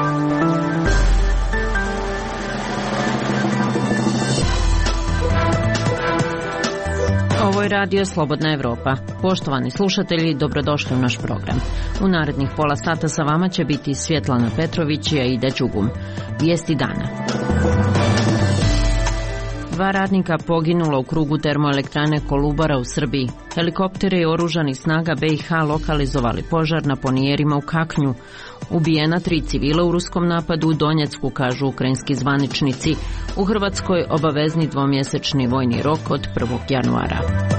Ovo je Radio Slobodna Evropa. Poštovani slušatelji, dobrodošli u naš program. U narednih pola sata sa vama će biti Svjetlana Petrović i Aida Đugum. Vijesti dana. 2 radnika poginulo u krugu termoelektrane Kolubara u Srbiji. Helikoptere i oružanih snaga BiH lokalizovali požar na ponijerima u Kaknju. Ubijena 3 civila u ruskom napadu u Donjecku, kažu ukrajinski zvaničnici. U Hrvatskoj obavezni 2-mjesečni vojni rok od 1. januara.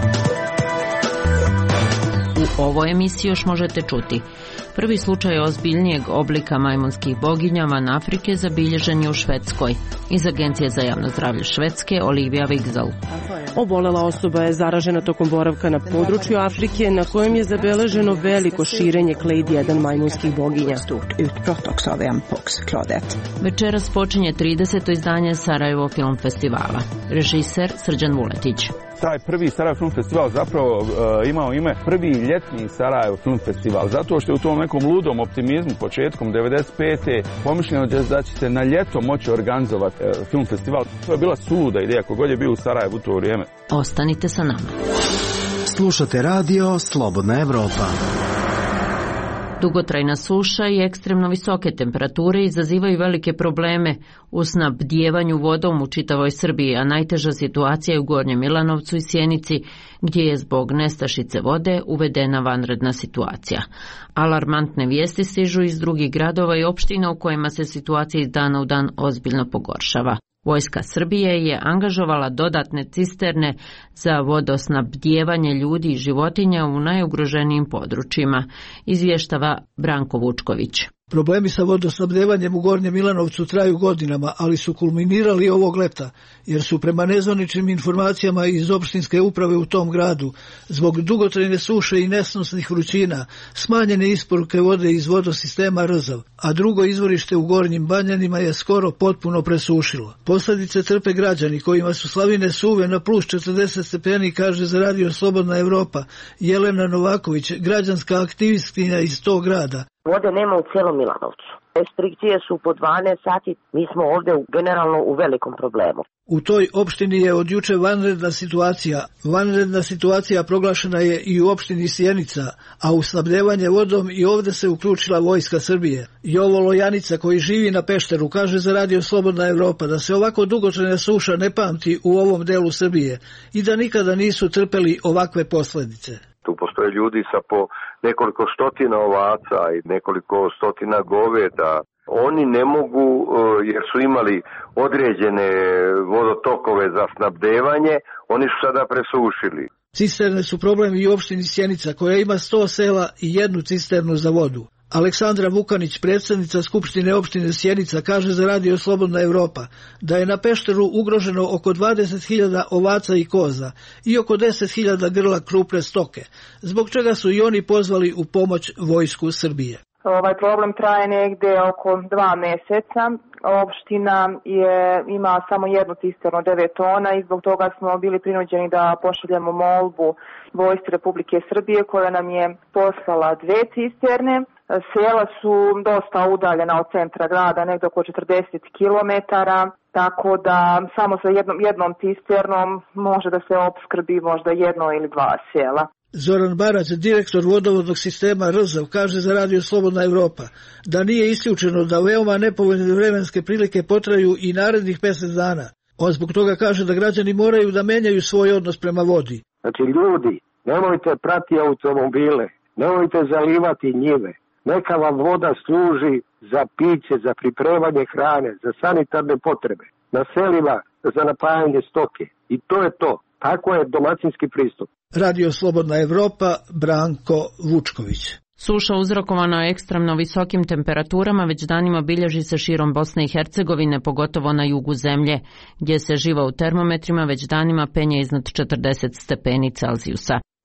U ovoj emisiji još možete čuti: prvi slučaj ozbiljnijeg oblika majmunskih boginja van Afrike zabilježen je u Švedskoj. Iz Agencije za javno zdravlje Švedske Olivia Wigzell. Obolela osoba je zaražena tokom boravka na području Afrike, na kojem je zabeleženo veliko širenje Clade 1 majmunskih boginja. Večeras počinje 30. izdanje Sarajevo Film Festivala. Režiser Srđan Vuletić. Taj prvi Sarajevo Film Festival zapravo imao ime prvi ljetni Sarajevo Film Festival, zato što je u tom nekom ludom optimizmu početkom 95. pomišljeno da će se na ljeto moći organizovati film festival. To je bila suluda ideja, kogod je bio u Sarajevu u to vrijeme. Ostanite sa nama. Slušate Radio Slobodna Evropa. Dugotrajna suša i ekstremno visoke temperature izazivaju velike probleme u snabdijevanju vodom u čitavoj Srbiji, a najteža situacija je u Gornjem Milanovcu i Sjenici, gdje je zbog nestašice vode uvedena vanredna situacija. Alarmantne vijesti stižu iz drugih gradova i opština u kojima se situacija iz dana u dan ozbiljno pogoršava. Vojska Srbije je angažovala dodatne cisterne za vodosnabdijevanje ljudi i životinja u najugroženijim područjima, izvještava Branko Vučković. Problemi sa vodosnabdevanjem u Gornjem Milanovcu traju godinama, ali su kulminirali ovog leta, jer su prema nezvaničnim informacijama iz opštinske uprave u tom gradu, zbog dugotrajne suše i nesnosnih vrućina, smanjene isporuke vode iz vodosistema Rzav, a drugo izvorište u Gornjim Banjanima je skoro potpuno presušilo. Posljedice trpe građani kojima su slavine suve na plus 40 stepeni, kaže za Radio Slobodna Evropa Jelena Novaković, građanska aktivistkinja iz tog grada. Vode nema u cijelom Milanovcu. Restrikcije su po 12 sati, mi smo ovdje generalno u velikom problemu. U toj opštini je od juče vanredna situacija. Vanredna situacija proglašena je i u opštini Sjenica, a u snabdevanje vodom i ovdje se uključila Vojska Srbije. Jovo Lojanica, koji živi na Pešteru, kaže za Radio Slobodna Evropa da se ovako dugotrajna suša ne pamti u ovom delu Srbije i da nikada nisu trpeli ovakve posljedice. Tu postoje ljudi sa po nekoliko stotina ovaca i nekoliko stotina goveda. Oni ne mogu, jer su imali određene vodotokove za snabdevanje, oni su sada presušili. Cisterne su problem i u opštini Sjenica, koja ima 100 sela i 1 cisternu za vodu. Aleksandra Vukanić, predsjednica Skupštine opštine Sjenica, kaže za Radio Slobodna Evropa da je na Pešteru ugroženo oko 20.000 ovaca i koza i oko 10.000 grla krupne stoke, zbog čega su i oni pozvali u pomoć Vojsku Srbije. Ovaj problem traje negdje oko 2 mjeseca. Opština ima samo 1 cisternu 9 tona i zbog toga smo bili prinuđeni da pošaljemo molbu Vojsci Republike Srbije koja nam je poslala 2 cisterne. Sela su dosta udaljena od centra grada, negdje oko 40 km, tako da samo sa jednom cisternom može da se opskrbi možda 1 ili 2 sela. Zoran Barać, direktor vodovodnog sistema Rzav, kaže za Radio Slobodna Evropa da nije isključeno da veoma nepovoljne vremenske prilike potraju i narednih mjesec dana. On zbog toga kaže da građani moraju da menjaju svoj odnos prema vodi. Znači ljudi, nemojte prati automobile, nemojte zalivati njive. Neka vam voda služi za piće, za pripremanje hrane, za sanitarne potrebe, na selima za napajanje stoke. I to je to. Tako je domaćinski pristup. Radio Slobodna Evropa, Branko Vučković. Suša uzrokovana ekstremno visokim temperaturama već danima bilježi se širom Bosne i Hercegovine, pogotovo na jugu zemlje, gdje se živa u termometrima već danima penje iznad 40 stepeni Celzijusa.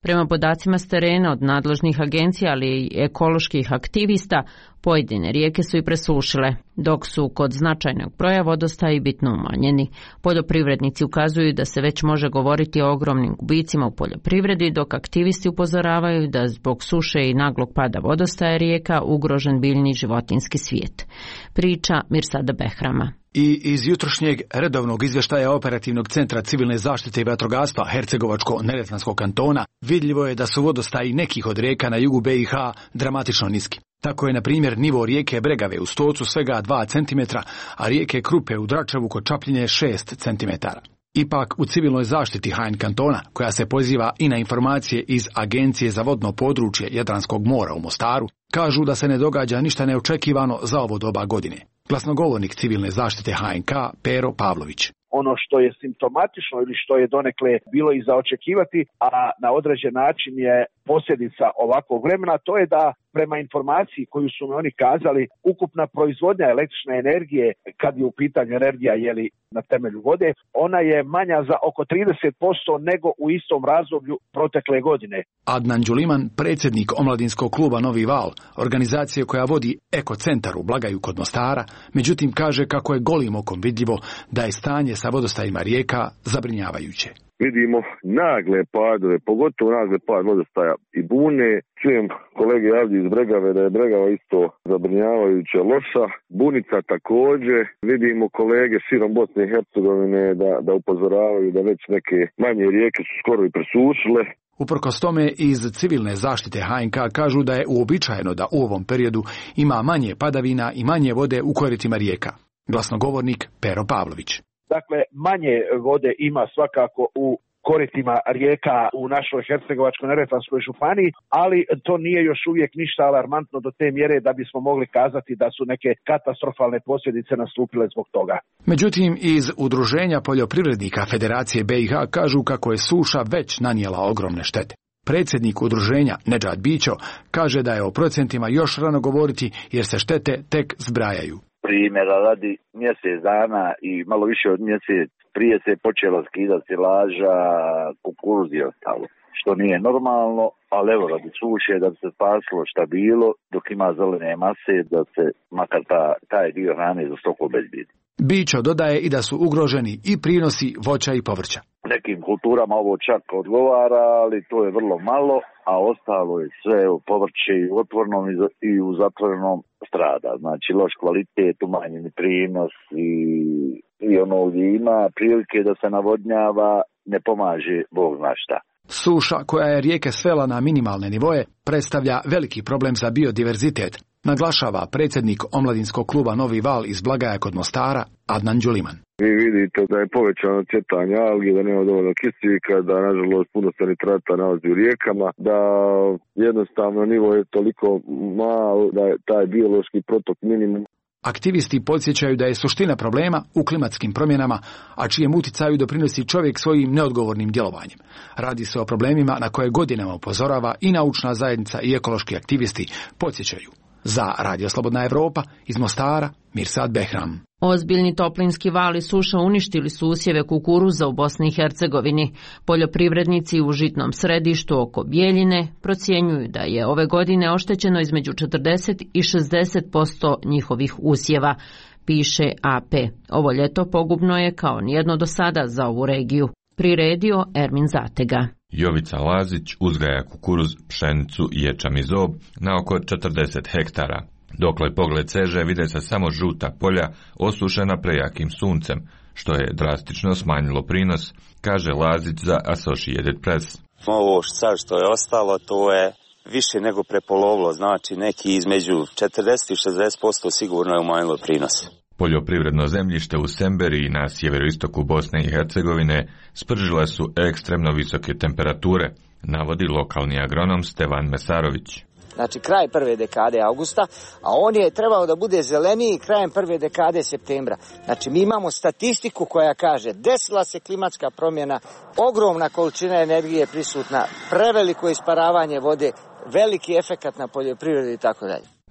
Prema podacima s terena od nadležnih agencija, ali i ekoloških aktivista, pojedine rijeke su i presušile, dok su kod značajnog broja vodostaji bitno umanjeni. Poljoprivrednici ukazuju da se već može govoriti o ogromnim gubicima u poljoprivredi, dok aktivisti upozoravaju da zbog suše i naglog pada vodostaja rijeka ugrožen biljni i životinjski svijet. Priča Mirsada Behrama. I iz jutrošnjeg redovnog izvještaja Operativnog centra civilne zaštite i vatrogastva Hercegovačko-Neretvanskog kantona vidljivo je da su vodostaji nekih od rijeka na jugu BiH dramatično niski. Tako je, na primjer, nivo rijeke Bregave u Stocu svega 2 cm, a rijeke Krupe u Dračevu kod Čapljine 6 cm. Ipak, u civilnoj zaštiti HN kantona, koja se poziva i na informacije iz Agencije za vodno područje Jadranskog mora u Mostaru, kažu da se ne događa ništa neočekivano za ovo doba godine. Glasnogovornik civilne zaštite HNK Pero Pavlović. Ono što je simptomatično ili što je donekle bilo i za očekivati, a na određen način je posljedica ovakvog vremena, to je da prema informaciji koju su mi oni kazali, ukupna proizvodnja električne energije, kad je u pitanju energija na temelju vode, ona je manja za oko 30% nego u istom razdoblju protekle godine. Adnan Đuliman, predsjednik omladinskog kluba Novi Val, organizacije koja vodi Ekocentar u Blagaju kod Mostara, međutim kaže kako je golim okom vidljivo da je stanje sa vodostajima rijeka zabrinjavajuće. Vidimo nagle padove, pogotovo nagle pad vodostaja i Bune. Čujem kolege ovdje iz Bregave da je Bregava isto zabrinjavajuće loša. Bunica također. Vidimo kolege širom Bosne i Hercegovine da upozoravaju da već neke manje rijeke su skoro i presušile. Uprkos tome, iz civilne zaštite HNK kažu da je uobičajeno da u ovom periodu ima manje padavina i manje vode u koritima rijeka. Glasnogovornik Pero Pavlović. Dakle, manje vode ima svakako u koritima rijeka u našoj Hercegovačko-Neretvanskoj županiji, ali to nije još uvijek ništa alarmantno do te mjere da bismo mogli kazati da su neke katastrofalne posljedice nastupile zbog toga. Međutim, iz Udruženja poljoprivrednika Federacije BiH kažu kako je suša već nanijela ogromne štete. Predsjednik udruženja Nedžad Bićo kaže da je o procentima još rano govoriti jer se štete tek zbrajaju. Primjera radi, mjesec dana i malo više od mjesec prije se počelo skidati silaža, kukuruz i ostalo, što nije normalno, ali evo radi suše da bi se spasilo šta bilo, dok ima zelene mase da se makar taj dio hrane za stoku obezbijedi. Bićo dodaje i da su ugroženi i prinosi voća i povrća. Nekim kulturama ovo čak odgovara, ali to je vrlo malo, a ostalo je sve u povrće i u otvorenom i u zatvorenom strada. Znači loš kvalitet, umanjeni prinos i ono gdje ima prilike da se navodnjava ne pomaže Bog zna šta. Suša koja je rijeke svela na minimalne nivoje predstavlja veliki problem za biodiverzitet, naglašava predsjednik omladinskog kluba Novi Val iz Blagaja kod Mostara Adnan Đuliman. Vi vidite da je povećano cvjetanje algi, da nema dovoljno kiseljka, da nažalost puno se nitrata nalazi u rijekama, da jednostavno nivo je toliko malo da je taj biološki protok minimum. Aktivisti podsjećaju da je suština problema u klimatskim promjenama, a čijem uticaju doprinosi čovjek svojim neodgovornim djelovanjem. Radi se o problemima na koje godinama upozorava i naučna zajednica i ekološki aktivisti podsjećaju. Za Radio Slobodna Evropa iz Mostara, Mirsad Behram. Ozbiljni toplinski val i suša uništili su usjeve kukuruza u Bosni i Hercegovini. Poljoprivrednici u žitnom središtu oko Bijeljine procjenjuju da je ove godine oštećeno između 40 i 60% njihovih usjeva, piše AP. Ovo ljeto pogubno je kao nijedno do sada za ovu regiju. Priredio Ermin Zatega. Jovica Lazić uzgaja kukuruz, pšenicu i ječam i zob na oko 40 hektara. Dokle pogled seže vide se samo žuta polja osušena prejakim suncem, što je drastično smanjilo prinos, kaže Lazić za Associated Press. Ovo sad što je ostalo, to je više nego prepolovilo, znači neki između 40 i 60% sigurno je umanjilo prinos. Poljoprivredno zemljište u Semberiji na sjeveroistoku Bosne i Hercegovine spržile su ekstremno visoke temperature, navodi lokalni agronom Stevan Mesarović. Znači kraj prve dekade avgusta, a on je trebao da bude zeleniji krajem prve dekade septembra. Znači mi imamo statistiku koja kaže desila se klimatska promjena, ogromna količina energije prisutna, preveliko isparavanje vode, veliki efekat na poljoprivredi i tako dalje.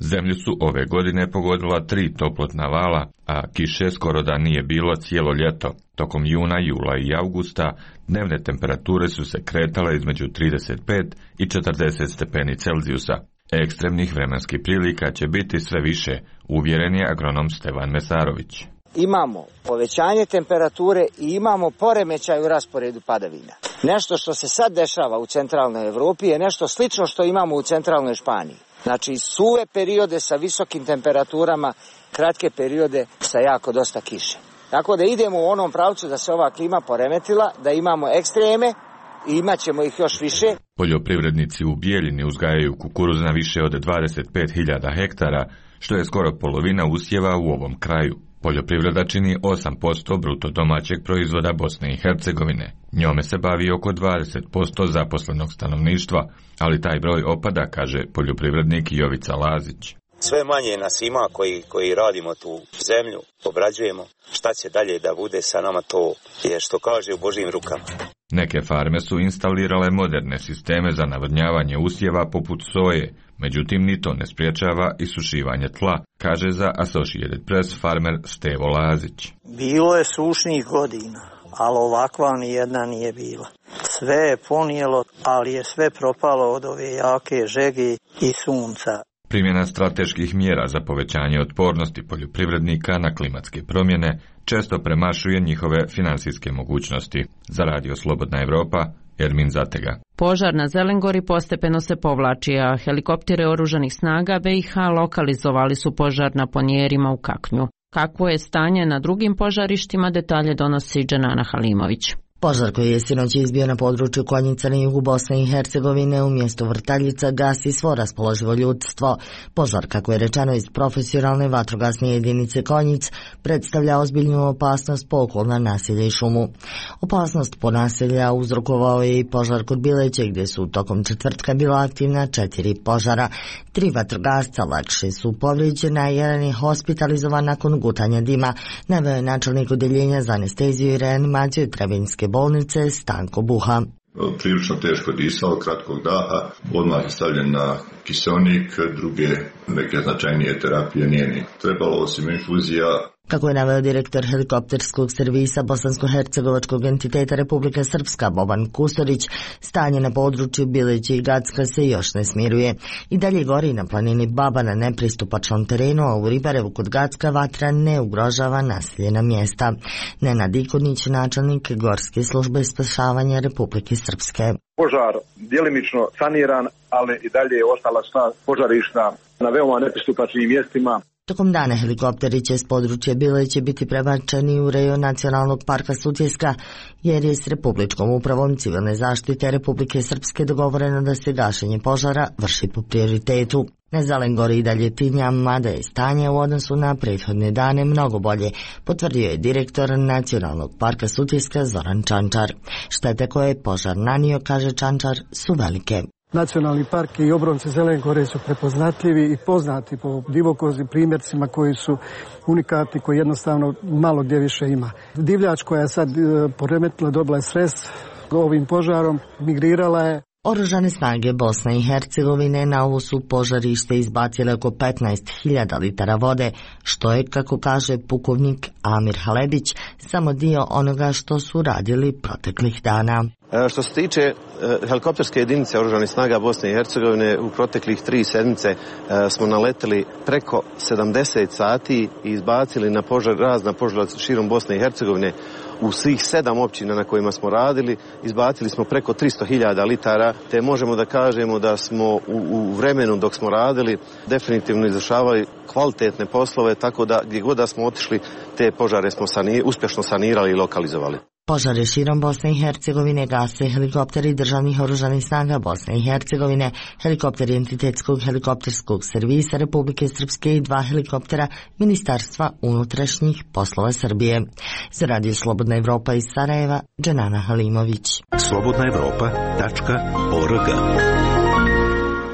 Zemlju su ove godine pogodila 3 toplotna vala, a kiše skoro da nije bilo cijelo ljeto. Tokom juna, jula i avgusta dnevne temperature su se kretale između 35 i 40 stepeni Celzijusa. Ekstremnih vremenskih prilika će biti sve više, uvjeren je agronom Stevan Mesarović. Imamo povećanje temperature i imamo poremećaj u rasporedu padavina. Nešto što se sad dešava u centralnoj Evropi je nešto slično što imamo u centralnoj Španiji. Znači suve periode sa visokim temperaturama, kratke periode sa jako dosta kiše. Tako da idemo u onom pravcu da se ova klima poremetila, da imamo ekstreme i imat ćemo ih još više. Poljoprivrednici u Bijeljini uzgajaju kukuruz na više od 25.000 hektara, što je skoro polovina usjeva u ovom kraju. Poljoprivreda čini 8% bruto domaćeg proizvoda Bosne i Hercegovine. Njome se bavi oko 20% zaposlenog stanovništva, ali taj broj opada, kaže poljoprivrednik Jovica Lazić. Sve manje nas ima koji radimo tu zemlju, obrađujemo. Šta će dalje da bude sa nama, to je što kaže u Božjim rukama. Neke farme su instalirale moderne sisteme za navodnjavanje usjeva poput soje, međutim ni to ne spriječava isušivanje tla, kaže za Associated Press farmer Stevo Lazić. Bilo je sušnih godina, ali ovakva ni jedna nije bila. Sve je ponijelo, ali je sve propalo od ove jake žege i sunca. Primjena strateških mjera za povećanje otpornosti poljoprivrednika na klimatske promjene često premašuje njihove financijske mogućnosti. Za Radio Slobodna Evropa, Ermin Zatega. Požar na Zelengori postepeno se povlači, a helikoptere oružanih snaga BiH lokalizovali su požar na Ponjerima u Kaknju. Kakvo je stanje na drugim požarištima, detalje donosi Dženana Halimović. Požar koji je sinoć izbio na području Konjica na jugu Bosne i Hercegovine u mjestu Vrtaljica gasi svo raspoloživo ljudstvo. Požar, kako je rečeno iz profesionalne vatrogasne jedinice Konjic, predstavlja ozbiljnu opasnost po okolna naselja i šumu. Opasnost po naselja uzrokovao je i požar kod Bileće, gdje su tokom četvrtka bila aktivna 4 požara. 3 vatrogasca lakše su povrijeđena, jedan je hospitalizovan nakon gutanja dima, naveo je načelnik odeljenja za anesteziju i reanimaciju Trebinjske bolnice Stanko Buha. Prilično teško disao, kratkog daha, odmah je stavljen na kiseonik, druge neke značajnije terapije nije ni trebalo osim infuzija. Kako je naveo direktor helikopterskog servisa bosansko-hercegovačkog entiteta Republika Srpska Boban Kustorić, stanje na području Bileće i Gacka se još ne smiruje. I dalje gori na planini Baba na nepristupačnom terenu, a u Ribarevu kod Gacka vatra ne ugrožava naseljena mjesta. Nenad Ikonić, načelnik Gorske službe spašavanja Republike Srpske. Požar djelimično saniran, ali i dalje je ostala sva požarišta na veoma nepristupačnim mjestima. Tokom dana helikopteri će s područja Bileće biti prebačeni u rejon Nacionalnog parka Sutjeska, jer je s Republičkom upravom civilne zaštite Republike Srpske dogovoreno da se gašenje požara vrši po prioritetu. Na Zelengori i dalje tinja, mada je stanje u odnosu na prethodne dane mnogo bolje, potvrdio je direktor Nacionalnog parka Sutjeska Zoran Čančar. Štete koje je požar nanio, kaže Čančar, su velike. Nacionalni park i obronci Zelengore su prepoznatljivi i poznati po divokozim primjercima koji su unikatni, koji jednostavno malo gdje više ima. Divljač koja je sad poremetila, dobila je stres ovim požarom, migrirala je. Oružane snage Bosne i Hercegovine na ovo su požarište izbacile oko 15.000 litara vode, što je, kako kaže pukovnik Amir Haledić, samo dio onoga što su radili proteklih dana. Što se tiče helikopterske jedinice Oružanih snaga Bosne i Hercegovine, u proteklih 3 sedmice smo naleteli preko 70 sati i izbacili na razna požara širom Bosne i Hercegovine. U svih 7 općina na kojima smo radili izbacili smo preko 300.000 litara, te možemo da kažemo da smo u vremenu dok smo radili definitivno izvršavali kvalitetne poslove, tako da gdje god da smo otišli te požare smo uspješno sanirali i lokalizovali. Požare širom Bosne i Hercegovine gase helikopteri državnih oružanih snaga Bosne i Hercegovine, helikopteri entitetskog helikopterskog servisa Republike Srpske i 2 helikoptera Ministarstva unutrašnjih poslova Srbije. Za Radio Slobodna Evropa iz Sarajeva, Dženana Halimović. slobodnaevropa.org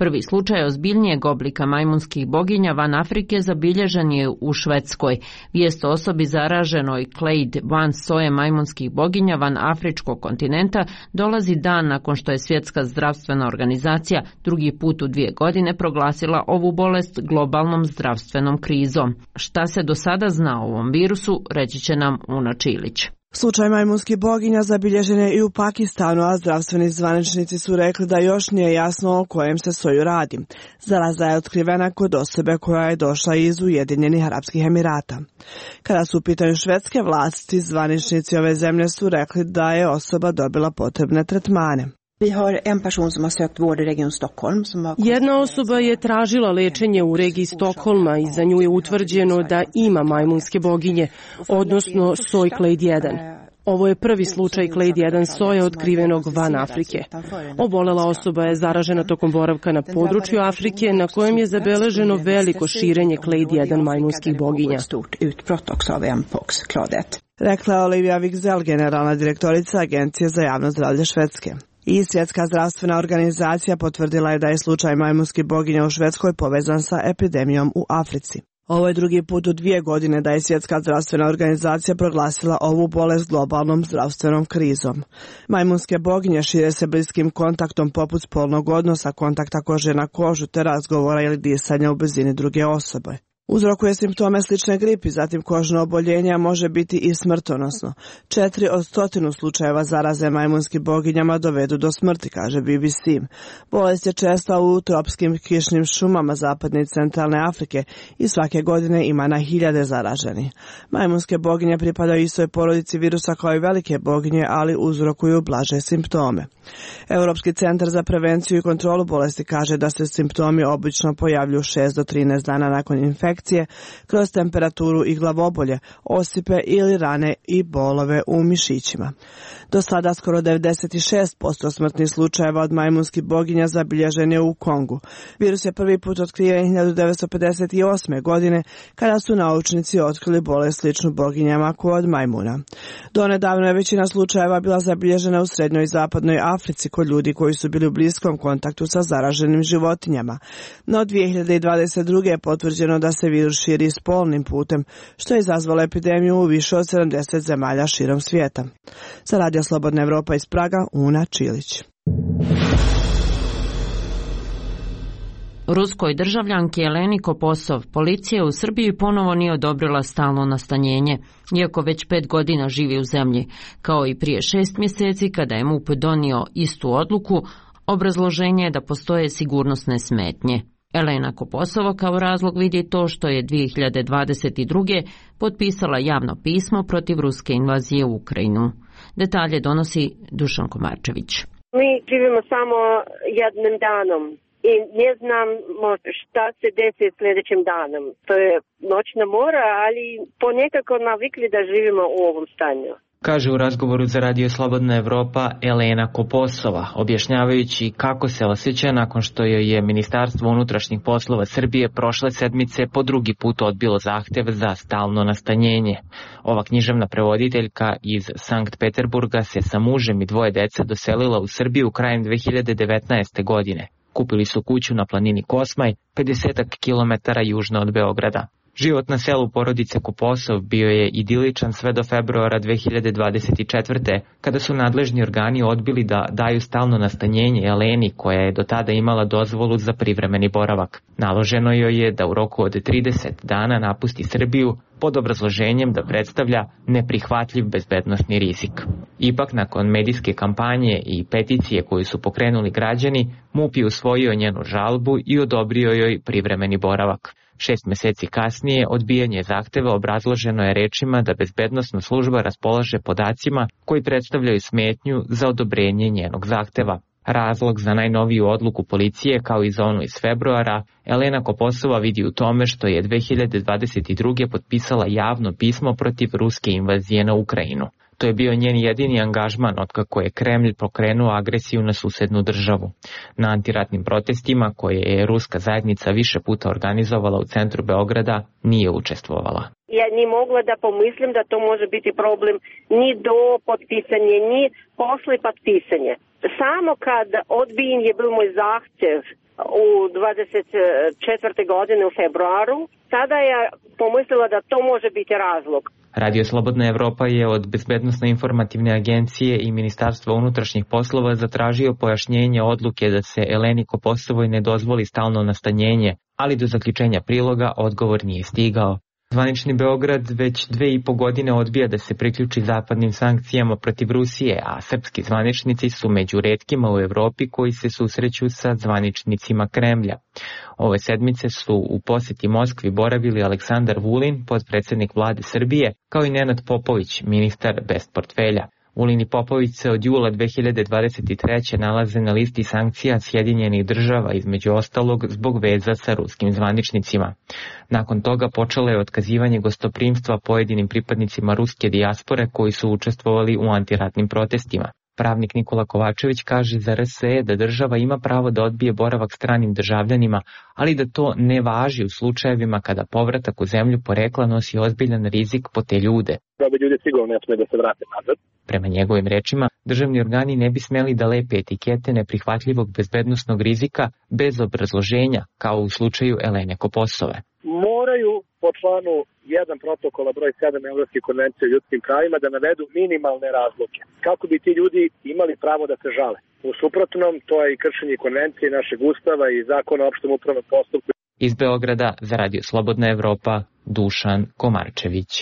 Prvi slučaj ozbiljnijeg oblika majmunskih boginja van Afrike zabilježen je u Švedskoj. Vijest o osobi zaraženoj Clade 1 soje majmunskih boginja van afričkog kontinenta dolazi dan nakon što je Svjetska zdravstvena organizacija drugi put u 2 godine proglasila ovu bolest globalnom zdravstvenom krizom. Šta se do sada zna o ovom virusu, reći će nam Una Čilić. Slučaj majmunskih boginja zabilježen je i u Pakistanu, a zdravstveni zvaničnici su rekli da još nije jasno o kojem se soju radi. Zaraza je otkrivena kod osobe koja je došla iz Ujedinjenih Arapskih Emirata. Kada su u pitanju švedske vlasti, zvaničnici ove zemlje su rekli da je osoba dobila potrebne tretmane. Jedna osoba je tražila lečenje u regiji Stokholma i za nju je utvrđeno da ima majmunske boginje, odnosno soj Clade 1. Ovo je prvi slučaj Clade 1 soje otkrivenog van Afrike. Obolela osoba je zaražena tokom boravka na području Afrike na kojem je zabeleženo veliko širenje Clade 1 majmunskih boginja. Rekla je Olivia Wigzell, generalna direktorica Agencije za javno zdravlje Švedske. I Svjetska zdravstvena organizacija potvrdila je da je slučaj majmunskih boginja u Švedskoj povezan sa epidemijom u Africi. Ovo je drugi put u 2 godine da je Svjetska zdravstvena organizacija proglasila ovu bolest globalnom zdravstvenom krizom. Majmunske boginje šire se bliskim kontaktom poput spolnog odnosa, kontakta kože na kožu te razgovora ili disanja u blizini druge osobe. Uzrokuje simptome slične gripi, zatim kožno oboljenje može biti i smrtonosno. 4 od 100 slučajeva zaraze majmunskim boginjama dovedu do smrti, kaže BBC. Bolest je česta u tropskim kišnim šumama zapadne i centralne Afrike i svake godine ima na 1000 zaraženih. Majmunske boginje pripadaju istoj porodici virusa kao i velike boginje, ali uzrokuju blaže simptome. Europski centar za prevenciju i kontrolu bolesti kaže da se simptomi obično pojavljuju 6 do 13 dana nakon infekcije, kroz temperaturu i glavobolje, osipe ili rane i bolove u mišićima. Do sada skoro 96% smrtnih slučajeva od majmunskih boginja zabilježen je u Kongu. Virus je prvi put otkriven 1958. godine kada su naučnici otkrili bolest sličnu boginjama kod majmuna. Donedavno je većina slučajeva bila zabilježena u srednjoj i zapadnoj Africi kod ljudi koji su bili u bliskom kontaktu sa zaraženim životinjama. No 2022. je potvrđeno da se virus širi spolnim putem, što je izazvalo epidemiju u više od 70 zemalja širom svijeta. Za Radio Slobodna Evropa iz Praga, Una Čilić. Ruskoj državljanki Eleni Koposov policija u Srbiji ponovo nije odobrila stalno nastanjenje, iako već 5 godina živi u zemlji, kao i prije 6 mjeseci kada je MUP donio istu odluku. Obrazloženje je da postoje sigurnosne smetnje. Elena Koposova kao razlog vidi to što je 2022. potpisala javno pismo protiv ruske invazije u Ukrajinu. Detalje donosi Dušan Komarčević. Mi živimo samo jednim danom i ne znam šta se desi sljedećim danom. To je noćna mora, ali ponekako navikli da živimo u ovom stanju. Kaže u razgovoru za Radio Slobodna Evropa Elena Koposova, objašnjavajući kako se osjeća nakon što joj je Ministarstvo unutrašnjih poslova Srbije prošle sedmice po drugi put odbilo zahtjev za stalno nastanjenje. Ova književna prevoditeljka iz Sankt Peterburga se sa mužem i 2 dece doselila u Srbiju krajem 2019. godine. Kupili su kuću na planini Kosmaj, 50 km južno od Beograda. Život na selu porodice Koposov bio je idiličan sve do februara 2024. kada su nadležni organi odbili da daju stalno nastanjenje Eleni, koja je do tada imala dozvolu za privremeni boravak. Naloženo joj je da u roku od 30 dana napusti Srbiju pod obrazloženjem da predstavlja neprihvatljiv bezbednosni rizik. Ipak, nakon medijske kampanje i peticije koju su pokrenuli građani, MUP je usvojio njenu žalbu i odobrio joj privremeni boravak. 6 mjeseci kasnije odbijanje zahteva obrazloženo je rečima da bezbednosna služba raspolaže podacima koji predstavljaju smetnju za odobrenje njenog zahteva. Razlog za najnoviju odluku policije, kao i za onu iz februara, Elena Koposova vidi u tome što je 2022. potpisala javno pismo protiv ruske invazije na Ukrajinu. To je bio njen jedini angažman otkako je Kremlj pokrenuo agresiju na susednu državu. Na antiratnim protestima, koje je ruska zajednica više puta organizovala u centru Beograda, nije učestvovala. Ja ni mogla da pomislim da to može biti problem ni do potpisanja, ni posle potpisanja. Samo kad odbijen je bil moj zahtjev u 24. godine u februaru. Tada je pomislila da to može biti razlog. Radio Slobodna Evropa je od Bezbednosno-informativne agencije i Ministarstva unutrašnjih poslova zatražio pojašnjenje odluke da se Eleni Koposovoj ne dozvoli stalno nastanjenje, ali do zaključenja priloga odgovor nije stigao. Zvanični Beograd već 2,5 godine odbija da se priključi zapadnim sankcijama protiv Rusije, a srpski zvaničnici su među retkima u Evropi koji se susreću sa zvaničnicima Kremlja. Ove sedmice su u poseti Moskvi boravili Aleksandar Vulin, potpredsednik vlade Srbije, kao i Nenad Popović, ministar bez portfelja. Vulin i Popović se od jula 2023. nalaze na listi sankcija Sjedinjenih država, između ostalog zbog veza sa ruskim zvaničnicima. Nakon toga počelo je otkazivanje gostoprimstva pojedinim pripadnicima ruske dijaspore koji su učestvovali u antiratnim protestima. Pravnik Nikola Kovačević kaže za RSE da država ima pravo da odbije boravak stranim državljanima, ali da to ne važi u slučajevima kada povratak u zemlju porekla nosi ozbiljan rizik po te ljude. Ljudi sigurno ne smije da se vrate nazad. Prema njegovim rečima, državni organi ne bi smeli da lepe etikete neprihvatljivog bezbednosnog rizika bez obrazloženja, kao u slučaju Elene Koposove. Moraju po članu 1 protokola broj 7 Evropske konvencije o ljudskim pravima da navedu minimalne razloge, kako bi ti ljudi imali pravo da se žale. U suprotnom, to je i kršenje konvencije našeg ustava i zakona o opštem upravnom postupku. Iz Beograda za Radio Slobodna Evropa, Dušan Komarčević.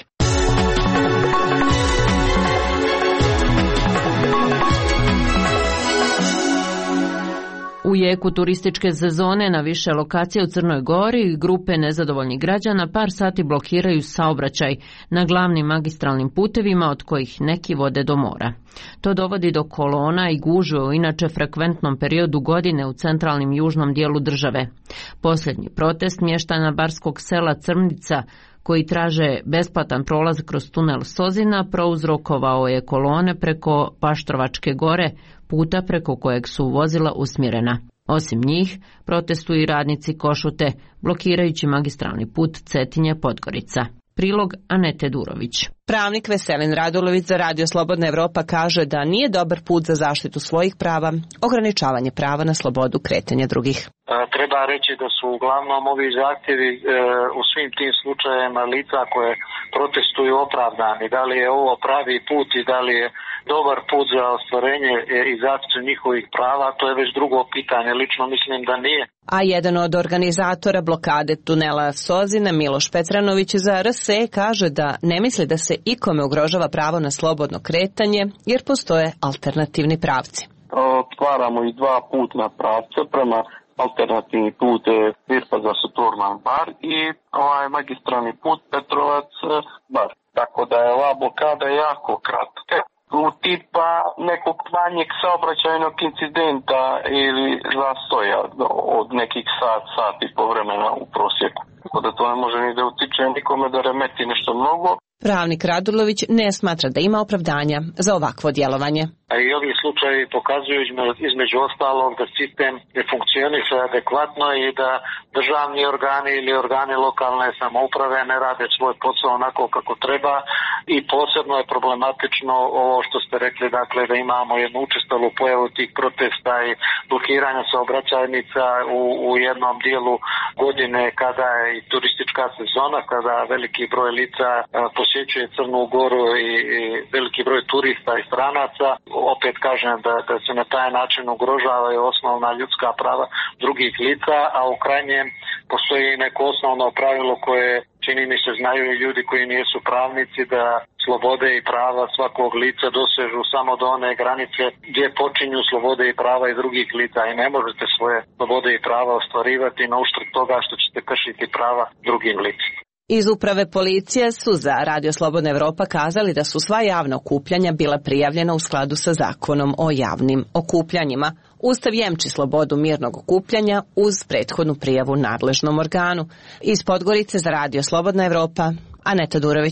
U jeku turističke sezone na više lokacija u Crnoj Gori grupe nezadovoljnih građana par sati blokiraju saobraćaj na glavnim magistralnim putevima od kojih neki vode do mora. To dovodi do kolona i gužve u inače frekventnom periodu godine u centralnim južnom dijelu države. Posljednji protest mještana barskog sela Crnica koji traže besplatan prolaz kroz tunel Sozina prouzrokovao je kolone preko Paštrovačke gore, puta preko kojeg su vozila usmjerena. Osim njih, protestuju i radnici Košute, blokirajući magistralni put Cetinje-Podgorica. Prilog Anete Durović. Pravnik Veselin Radulović za Radio Slobodna Evropa kaže da nije dobar put za zaštitu svojih prava, ograničavanje prava na slobodu kretanja drugih. Treba reći da su uglavnom ovi zahtjevi u svim tim slučajevima lica koje protestuju opravdani. Da li je ovo pravi put i da li je dobar put za ostvarenje i zaštitu njihovih prava, to je već drugo pitanje. Lično mislim da nije. A jedan od organizatora blokade tunela Sozina, Miloš Petranović za RSE, kaže da ne misli da se ikome ugrožava pravo na slobodno kretanje, jer postoje alternativni pravci. Otvaramo i 2 putna pravca prema alternativni put Virpa za Saturnan bar i magistralni put Petrovac bar. Tako da je ova blokada jako kratka. U tipa nekog manjeg saobraćajnog incidenta ili zastoja od nekih sati po vremena u prosjeku. Tako da to ne može ni da utiče nikome da remeti nešto mnogo. Pravnik Radulović ne smatra da ima opravdanja za ovakvo djelovanje. A i ovi slučajevi pokazuju između ostalog da sistem ne funkcioniše adekvatno i da državni organi ili organi lokalne samouprave ne rade svoj posao onako kako treba i posebno je problematično ovo što ste rekli, dakle da imamo jednu učestalu pojavu tih protesta i blokiranja saobraćajnica u jednom dijelu godine kada je i turistička sezona, kada veliki broj lica posjećuje Crnu Goru i veliki broj turista i stranaca. Opet kažem da se na taj način ugrožavaju osnovna ljudska prava drugih lica, a u krajnjem postoji neko osnovno pravilo koje čini mi se znaju i ljudi koji nisu pravnici, da slobode i prava svakog lica dosežu samo do one granice gdje počinju slobode i prava i drugih lica i ne možete svoje slobode i prava ostvarivati na uštrb toga što ćete kršiti prava drugim licima. Iz uprave policije su za Radio Slobodna Evropa kazali da su sva javna okupljanja bila prijavljena u skladu sa zakonom o javnim okupljanjima. Ustav jemči slobodu mirnog okupljanja uz prethodnu prijavu nadležnom organu. Iz Podgorice za Radio Slobodna Evropa, Aneta Durović.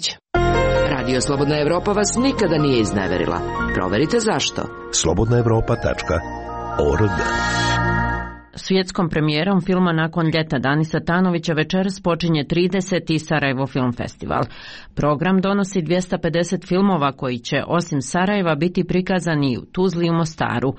Radio Slobodna Evropa vas nikada nije izneverila. Proverite zašto. slobodnaevropa.org. Svjetskom premijerom filma Nakon ljeta Danisa Tanovića večeras počinje 30. Sarajevo Film Festival. Program donosi 250 filmova koji će osim Sarajeva biti prikazani i u Tuzli i u Mostaru.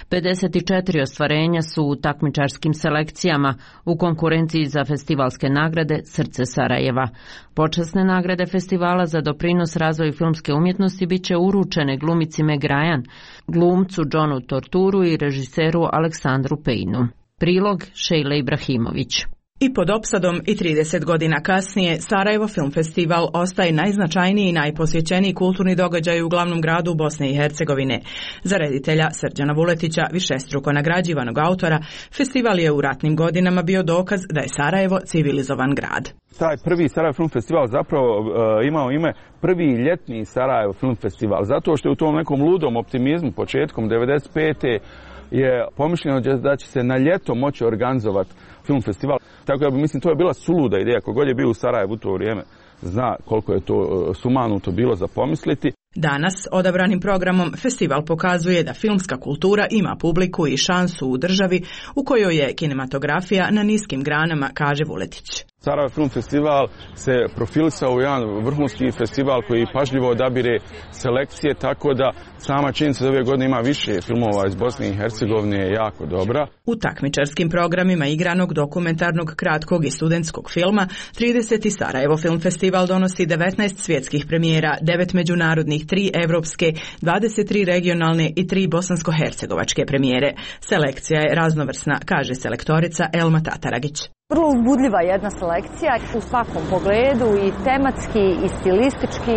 54 ostvarenja su u takmičarskim selekcijama u konkurenciji za festivalske nagrade Srce Sarajeva. Počasne nagrade festivala za doprinos razvoju filmske umjetnosti bit će uručene glumici Meg Ryan, glumcu Johnu Torturu i režiseru Aleksandru Pejnu. Prilog Šejle Ibrahimović. I pod opsadom i 30 godina kasnije, Sarajevo Film Festival ostaje najznačajniji i najposjećeniji kulturni događaj u glavnom gradu Bosne i Hercegovine. Za reditelja Srđana Vuletića, višestruko nagrađivanog autora, festival je u ratnim godinama bio dokaz da je Sarajevo civilizovan grad. Taj prvi Sarajevo Film Festival zapravo imao ime prvi ljetni Sarajevo Film Festival, zato što je u tom nekom ludom optimizmu početkom 95. je pomišljeno da će se na ljeto moći organizovati film festival. Tako da mislim to je bila suluda ideja. Kogod je bio u Sarajevu u to vrijeme zna koliko je to sumanuto bilo za pomisliti. Danas odabranim programom festival pokazuje da filmska kultura ima publiku i šansu u državi u kojoj je kinematografija na niskim granama, kaže Vuletić. Sarajevo Film Festival se profilisao u jedan vrhunski festival koji pažljivo odabire selekcije, tako da sama činjenica da ove godine ima više filmova iz Bosne i Hercegovine je jako dobra. U takmičarskim programima igranog, dokumentarnog, kratkog i studentskog filma 30. Sarajevo Film Festival donosi 19 svjetskih premijera, 9 međunarodnih, 3 evropske, 23 regionalne i 3 bosansko-hercegovačke premijere. Selekcija je raznovrsna, kaže selektorica Elma Tataragić. Vrlo uzbudljiva jedna selekcija u svakom pogledu, i tematski, i stilistički,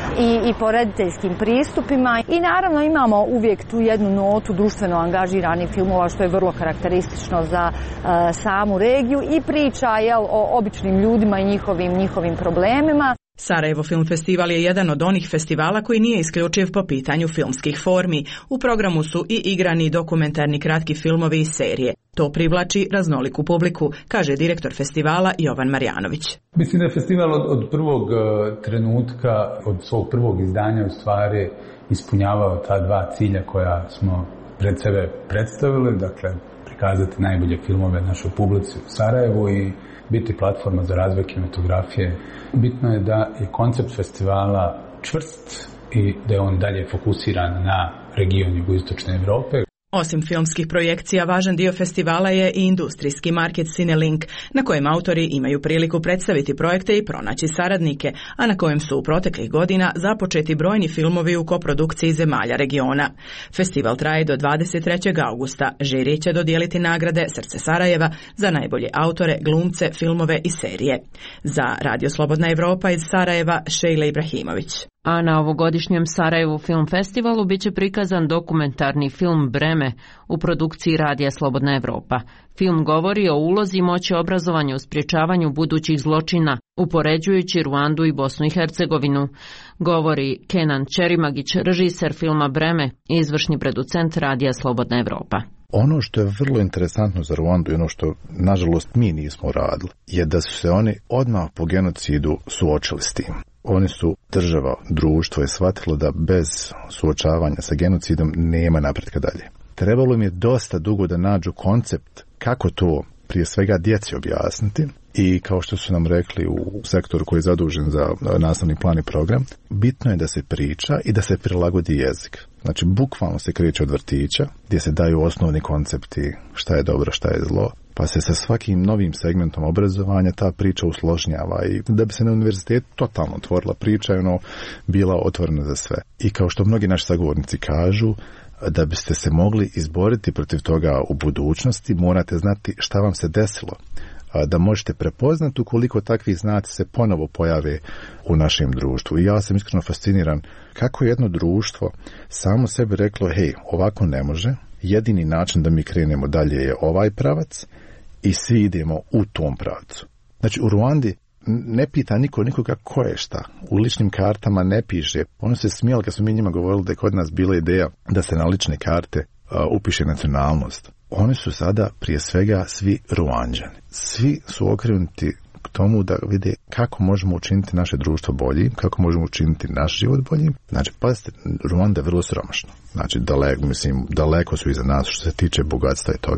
i po rediteljskim pristupima. I naravno imamo uvijek tu jednu notu društveno angažiranih filmova, što je vrlo karakteristično za samu regiju, i priča o običnim ljudima i njihovim problemima. Sarajevo Film Festival je jedan od onih festivala koji nije isključiv po pitanju filmskih formi. U programu su i igrani dokumentarni kratki filmovi i serije. To privlači raznoliku publiku, kaže direktor festivala Jovan Marjanović. Mislim da je festival od prvog trenutka, od svog prvog izdanja u stvari ispunjavao ta dva cilja koja smo pred sebe predstavili, dakle prikazati najbolje filmove našoj publici u Sarajevu i biti platforma za razvoj kinematografije. Bitno je da je koncept festivala čvrst i da je on dalje fokusiran na region jugoistočne Europe. Osim filmskih projekcija, važan dio festivala je i industrijski market Cinelink, na kojem autori imaju priliku predstaviti projekte i pronaći saradnike, a na kojem su u proteklih godina započeti brojni filmovi u koprodukciji zemalja regiona. Festival traje do 23. augusta. Žiri će dodijeliti nagrade Srce Sarajeva za najbolje autore, glumce, filmove i serije. Za Radio Slobodna Evropa iz Sarajeva, Šejla Ibrahimović. A na ovogodišnjem Sarajevu Film Festivalu biće prikazan dokumentarni film Breme u produkciji Radija Slobodna Evropa. Film govori o ulozi i moći obrazovanja u sprječavanju budućih zločina, upoređujući Ruandu i Bosnu i Hercegovinu. Govori Kenan Čerimagić, režiser filma Breme i izvršni producent Radija Slobodna Evropa. Ono što je vrlo interesantno za Ruandu i ono što, nažalost, mi nismo radili, je da su se oni odmah po genocidu suočili s tim. Oni su, država, društvo je shvatilo da bez suočavanja sa genocidom nema napretka dalje. Trebalo im je dosta dugo da nađu koncept kako to prije svega djeci objasniti i kao što su nam rekli u sektoru koji je zadužen za nastavni plan i program, bitno je da se priča i da se prilagodi jezik. Znači, bukvalno se kreće od vrtića gdje se daju osnovni koncepti šta je dobro, šta je zlo, pa se sa svakim novim segmentom obrazovanja ta priča usložnjava i da bi se na univerzitetu totalno otvorila priča i bila otvorena za sve. I kao što mnogi naši sagovornici kažu, da biste se mogli izboriti protiv toga u budućnosti, morate znati šta vam se desilo, da možete prepoznati ukoliko takvi znaci se ponovo pojave u našem društvu. I ja sam iskreno fasciniran kako je jedno društvo samo sebi reklo, hej, ovako ne može, jedini način da mi krenemo dalje je ovaj pravac i svi idemo u tom pravcu. Znači, u Ruandi ne pita nikoga ko je šta. U ličnim kartama ne piše. Ono se smijelo kad smo mi njima govorili da je kod nas bila ideja da se na lične karte upiše nacionalnost. Oni su sada prije svega svi Ruanđani. Svi su okrenuti k tomu da vide kako možemo učiniti naše društvo boljim, kako možemo učiniti naš život boljim. Znači, pazite, Ruanda je vrlo siromašna. Znači, daleko su iza nas što se tiče bogatstva i toga.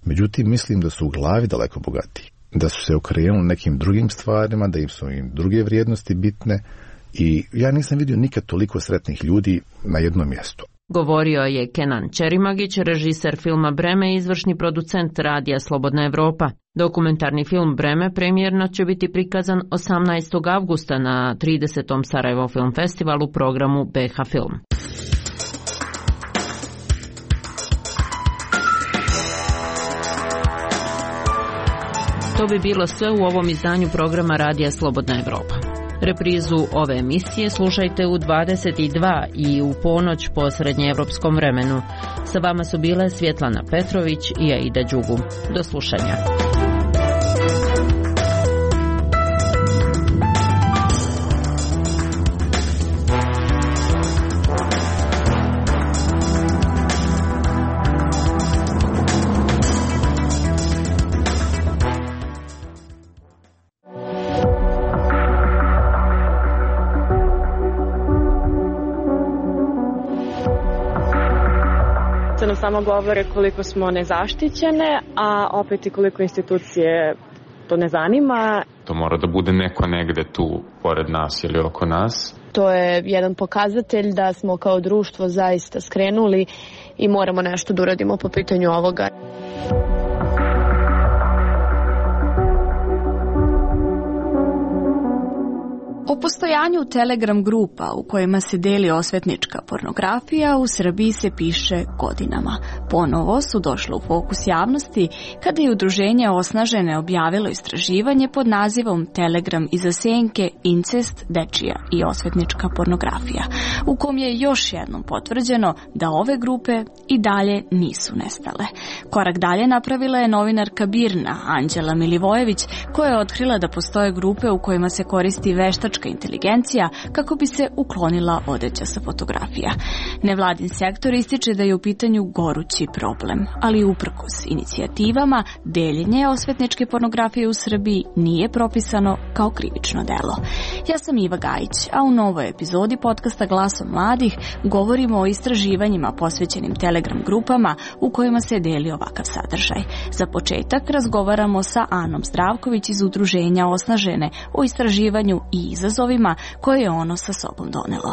Međutim, mislim da su u glavi daleko bogatiji, da su se okrenuli nekim drugim stvarima, da im su im druge vrijednosti bitne i ja nisam vidio nikad toliko sretnih ljudi na jednom mjestu. Govorio je Kenan Čerimagić, režiser filma Breme i izvršni producent radija Slobodna Evropa. Dokumentarni film Breme premijerno će biti prikazan 18. avgusta na 30. Sarajevo Film Festivalu u programu BH Film. To bi bilo sve u ovom izdanju programa Radija Slobodna Evropa. Reprizu ove emisije slušajte u 22 i u ponoć po srednjeevropskom vremenu. Sa vama su bile Svjetlana Petrović i Aida Đugu. Do slušanja. Nam samo govore koliko smo nezaštićene, a opet i koliko institucije to ne zanima. To mora da bude neko negde tu pored nas ili oko nas. To je jedan pokazatelj da smo kao društvo zaista skrenuli i moramo nešto da uradimo po pitanju ovoga. O postojanju Telegram grupa u kojima se deli osvetnička pornografija u Srbiji se piše godinama. Ponovo su došle u fokus javnosti kada je udruženje Osnažene objavilo istraživanje pod nazivom Telegram iza senke, incest, dečija i osvetnička pornografija, u kom je još jednom potvrđeno da ove grupe i dalje nisu nestale. Korak dalje napravila je novinarka BIRN-a Anđela Milivojević, koja je otkrila da postoje grupe u kojima se koristi veštačka inteligencija kako bi se uklonila odeća sa fotografija. Nevladin sektor ističe da je u pitanju gorući problem, ali uprkos inicijativama, deljenje osvetničke pornografije u Srbiji nije propisano kao krivično delo. Ja sam Iva Gajić, a u novoj epizodi podcasta Glasom mladih govorimo o istraživanjima posvećenim Telegram grupama u kojima se deli ovakav sadržaj. Za početak razgovaramo sa Anom Zdravković iz udruženja Osnažene o istraživanju i izazovima koje je ono sa sobom donelo.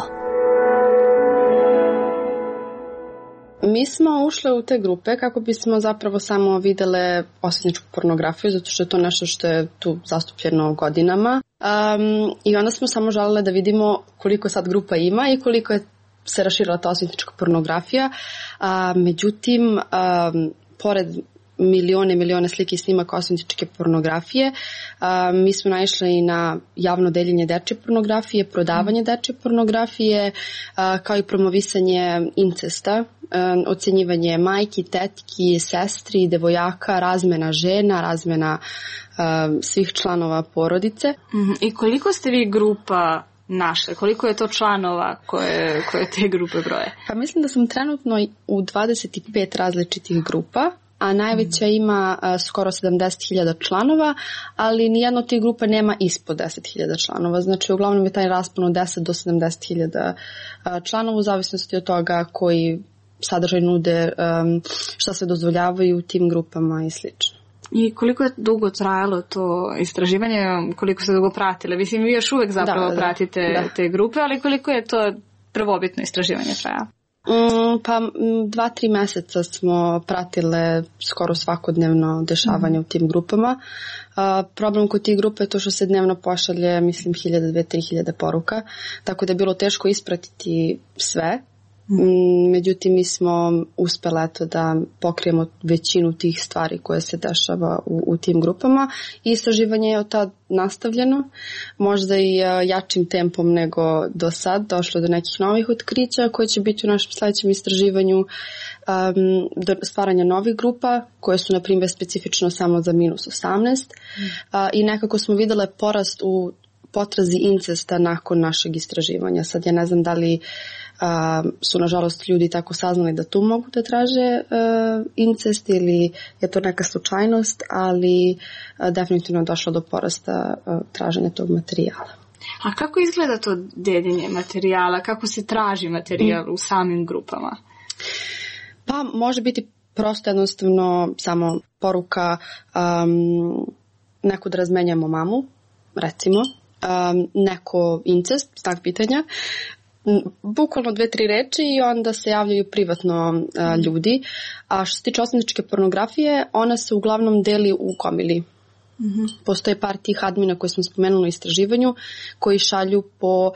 Mi smo ušle u te grupe kako bismo zapravo samo videle osvetničku pornografiju, zato što je to nešto što je tu zastupljeno godinama. I onda smo samo želele da vidimo koliko sad grupa ima i koliko je se raširila ta osvetnička pornografija. Međutim, pored milione slike i snimaka osvetničke pornografije, mi smo naišli i na javno deljenje dečje pornografije, prodavanje dečje pornografije, kao i promovisanje incesta, ocenjivanje majki, tetki, sestri, devojaka, razmena žena, razmena svih članova porodice. I koliko ste vi grupa našle? Koliko je to članova koje te grupe broje? Pa mislim da sam trenutno u 25 različitih grupa, a najveća ima skoro 70.000 članova, ali nijedna od tih grupa nema ispod 10.000 članova. Znači, uglavnom je taj raspon od 10 do 70.000 članova, u zavisnosti od toga koji sadržaj nude, šta se dozvoljavaju u tim grupama i slično. I koliko je dugo trajalo to istraživanje, koliko ste dugo pratile? Mislim, vi još uvek zapravo pratite te grupe, ali koliko je to prvobitno istraživanje trajalo? Pa 2-3 meseca smo pratile skoro svakodnevno dešavanje u tim grupama. Problem kod tih grupa je to što se dnevno pošalje, mislim, 1.000-2.000 poruka, tako da je bilo teško ispratiti sve. Međutim, mi smo uspjeli da pokrijemo većinu tih stvari koje se dešava u tim grupama i istraživanje je od tad nastavljeno, možda i jačim tempom nego do sad, došlo do nekih novih otkrića koje će biti u našem sljedećem istraživanju, do stvaranja novih grupa koje su na primjer specifično samo za -18 i nekako smo vidjeli porast u potrazi incesta nakon našeg istraživanja. Sad ja ne znam da li su nažalost ljudi tako saznali da tu mogu da traže incest ili je to neka slučajnost, ali definitivno je došlo do porasta traženja tog materijala. A kako izgleda to deljenje materijala? Kako se traži materijal u samim grupama? Pa može biti prosto jednostavno samo poruka neko da razmenjamo mamu, recimo, neko incest, znak pitanja, bukvalno 2-3 reči i onda se javljaju privatno ljudi. A što se tiče osvetničke pornografije, ona se uglavnom deli u gomili. Postoje par tih admina koje smo spomenuli u istraživanju koji šalju po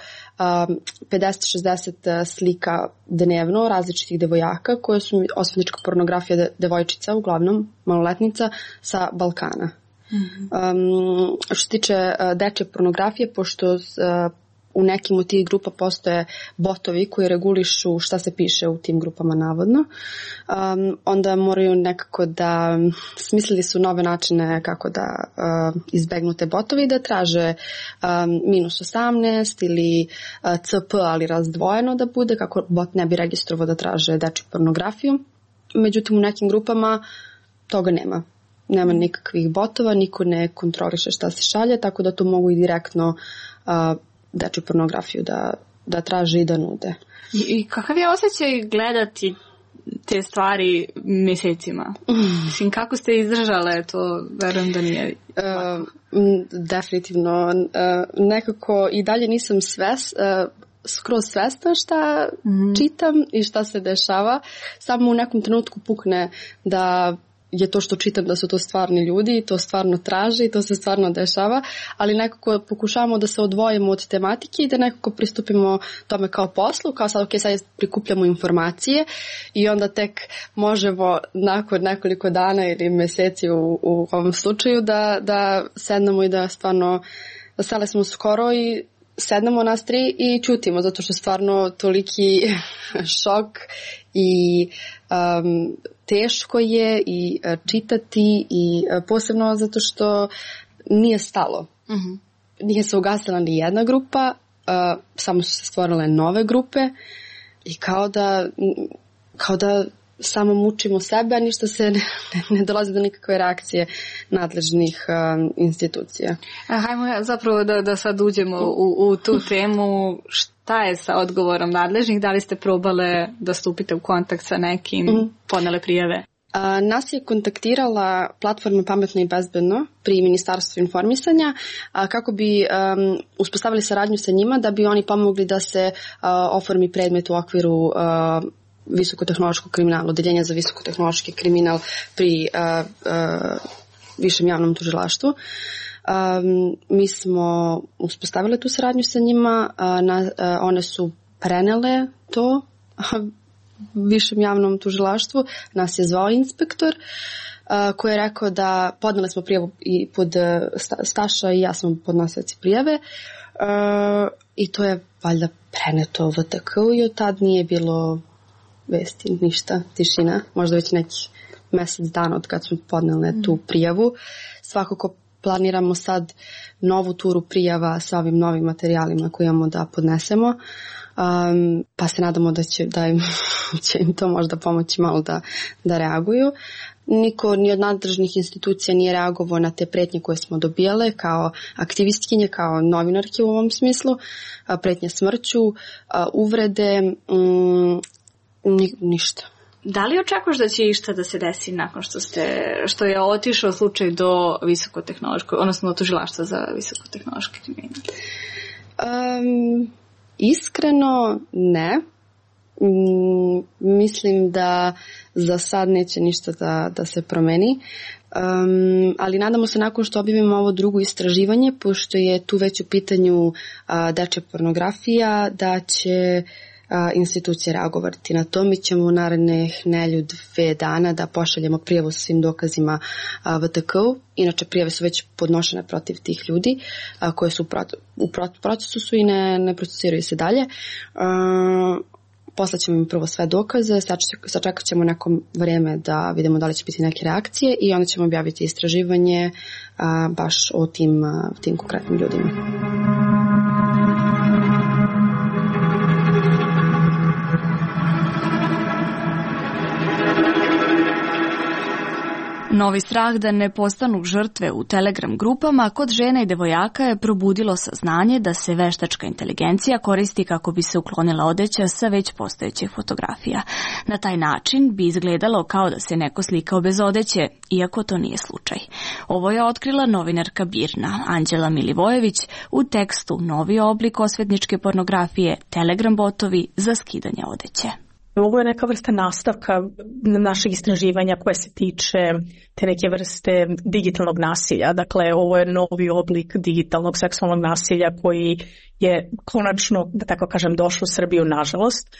50-60 slika dnevno različitih devojaka koje su osvetnička pornografija devojčica, uglavnom maloletnica sa Balkana. Što se tiče dečje pornografije, pošto u nekim od tih grupa postoje botovi koji regulišu šta se piše u tim grupama navodno, onda moraju nekako da smislili su nove načine kako da izbegnu te botovi i da traže -18 ili CP, ali razdvojeno da bude, kako bot ne bi registrovao da traže dečju pornografiju. Međutim, u nekim grupama toga nema. Nema nikakvih botova, niko ne kontroliše šta se šalje, tako da to mogu i direktno dečju pornografiju da traže i da nude. I kakav je osjećaj gledati te stvari mjesecima? Mislim, kako ste izdržale, to verujem da nije. Definitivno. Nekako i dalje nisam skroz svesna šta čitam i šta se dešava. Samo u nekom trenutku pukne da je to što čitam da su to stvarni ljudi i to stvarno traže i to se stvarno dešava, ali nekako pokušavamo da se odvojimo od tematike i da nekako pristupimo tome kao poslu, kao sad, sad prikupljamo informacije i onda tek možemo nakon nekoliko dana ili mjeseci u ovom slučaju da sednemo i da stvarno stale smo skoro i sednemo nas 3 i čutimo, zato što stvarno toliki šok i teško je i čitati i posebno zato što nije stalo. Nije se ugasila ni jedna grupa, samo su se stvorile nove grupe i kao da samo mučimo sebe, a ništa se ne dolazi do nikakve reakcije nadležnih institucija. Hajmo zapravo da sad uđemo u tu temu. Šta je sa odgovorom nadležnih? Da li ste probale da stupite u kontakt sa nekim, podnele prijave? Nas je kontaktirala platforma Pametno i bezbedno pri Ministarstvu informisanja kako bi uspostavili saradnju sa njima da bi oni pomogli da se oformi predmet u okviru visokotehnološkog kriminala, odeljenja za visokotehnološki kriminal pri Višem javnom tužilaštvu. Mi smo uspostavili tu saradnju sa njima, one su prenele to Višem javnom tužilaštvu, nas je zvao inspektor koji je rekao da podneli smo prijavu i pod Staša i ja smo podnosioci prijave i to je valjda preneto VTK-u i od tad nije bilo vesti, ništa, tišina, možda već nekih mjesec dana od kad smo podneli tu prijavu. Svakako planiramo sad novu turu prijava sa ovim novim materijalima koje imamo da podnesemo, pa se nadamo da će im to možda pomoći malo da reaguju. Niko ni od nadležnih institucija nije reagovao na te pretnje koje smo dobijale kao aktivistkinje, kao novinarke u ovom smislu, pretnje smrću, uvrede, ništa. Da li očekuješ da će išta da se desi nakon što je otišao slučaj do visokotehnološkog, odnosno do tužilaštva za visokotehnološki kriminal? Iskreno ne. Mislim da za sad neće ništa da se promeni. Ali nadamo se nakon što objavimo ovo drugo istraživanje, pošto je tu već u pitanju dečja pornografija, da će institucije reagovati na to. Mi ćemo u narednih 2 dana da pošaljemo prijavu sa svim dokazima VTK-u. Inače, prijave su već podnošene protiv tih ljudi koje su u procesu su i ne procesiraju se dalje. Poslaćemo im prvo sve dokaze, sačekat ćemo neko vrijeme da vidimo da li će biti neke reakcije i onda ćemo objaviti istraživanje baš o tim konkretnim ljudima. Novi strah da ne postanu žrtve u Telegram grupama kod žena i devojaka je probudilo saznanje da se veštačka inteligencija koristi kako bi se uklonila odeća sa već postojećih fotografija. Na taj način bi izgledalo kao da se neko slikao bez odeće, iako to nije slučaj. Ovo je otkrila novinarka BIRN-a Anđela Milivojević u tekstu Novi oblik osvetničke pornografije, Telegram botovi za skidanje odeće. Ovo je neka vrsta nastavka našeg istraživanja koje se tiče te neke vrste digitalnog nasilja. Dakle, ovo je novi oblik digitalnog seksualnog nasilja koji je konačno, da tako kažem, došao u Srbiju, nažalost.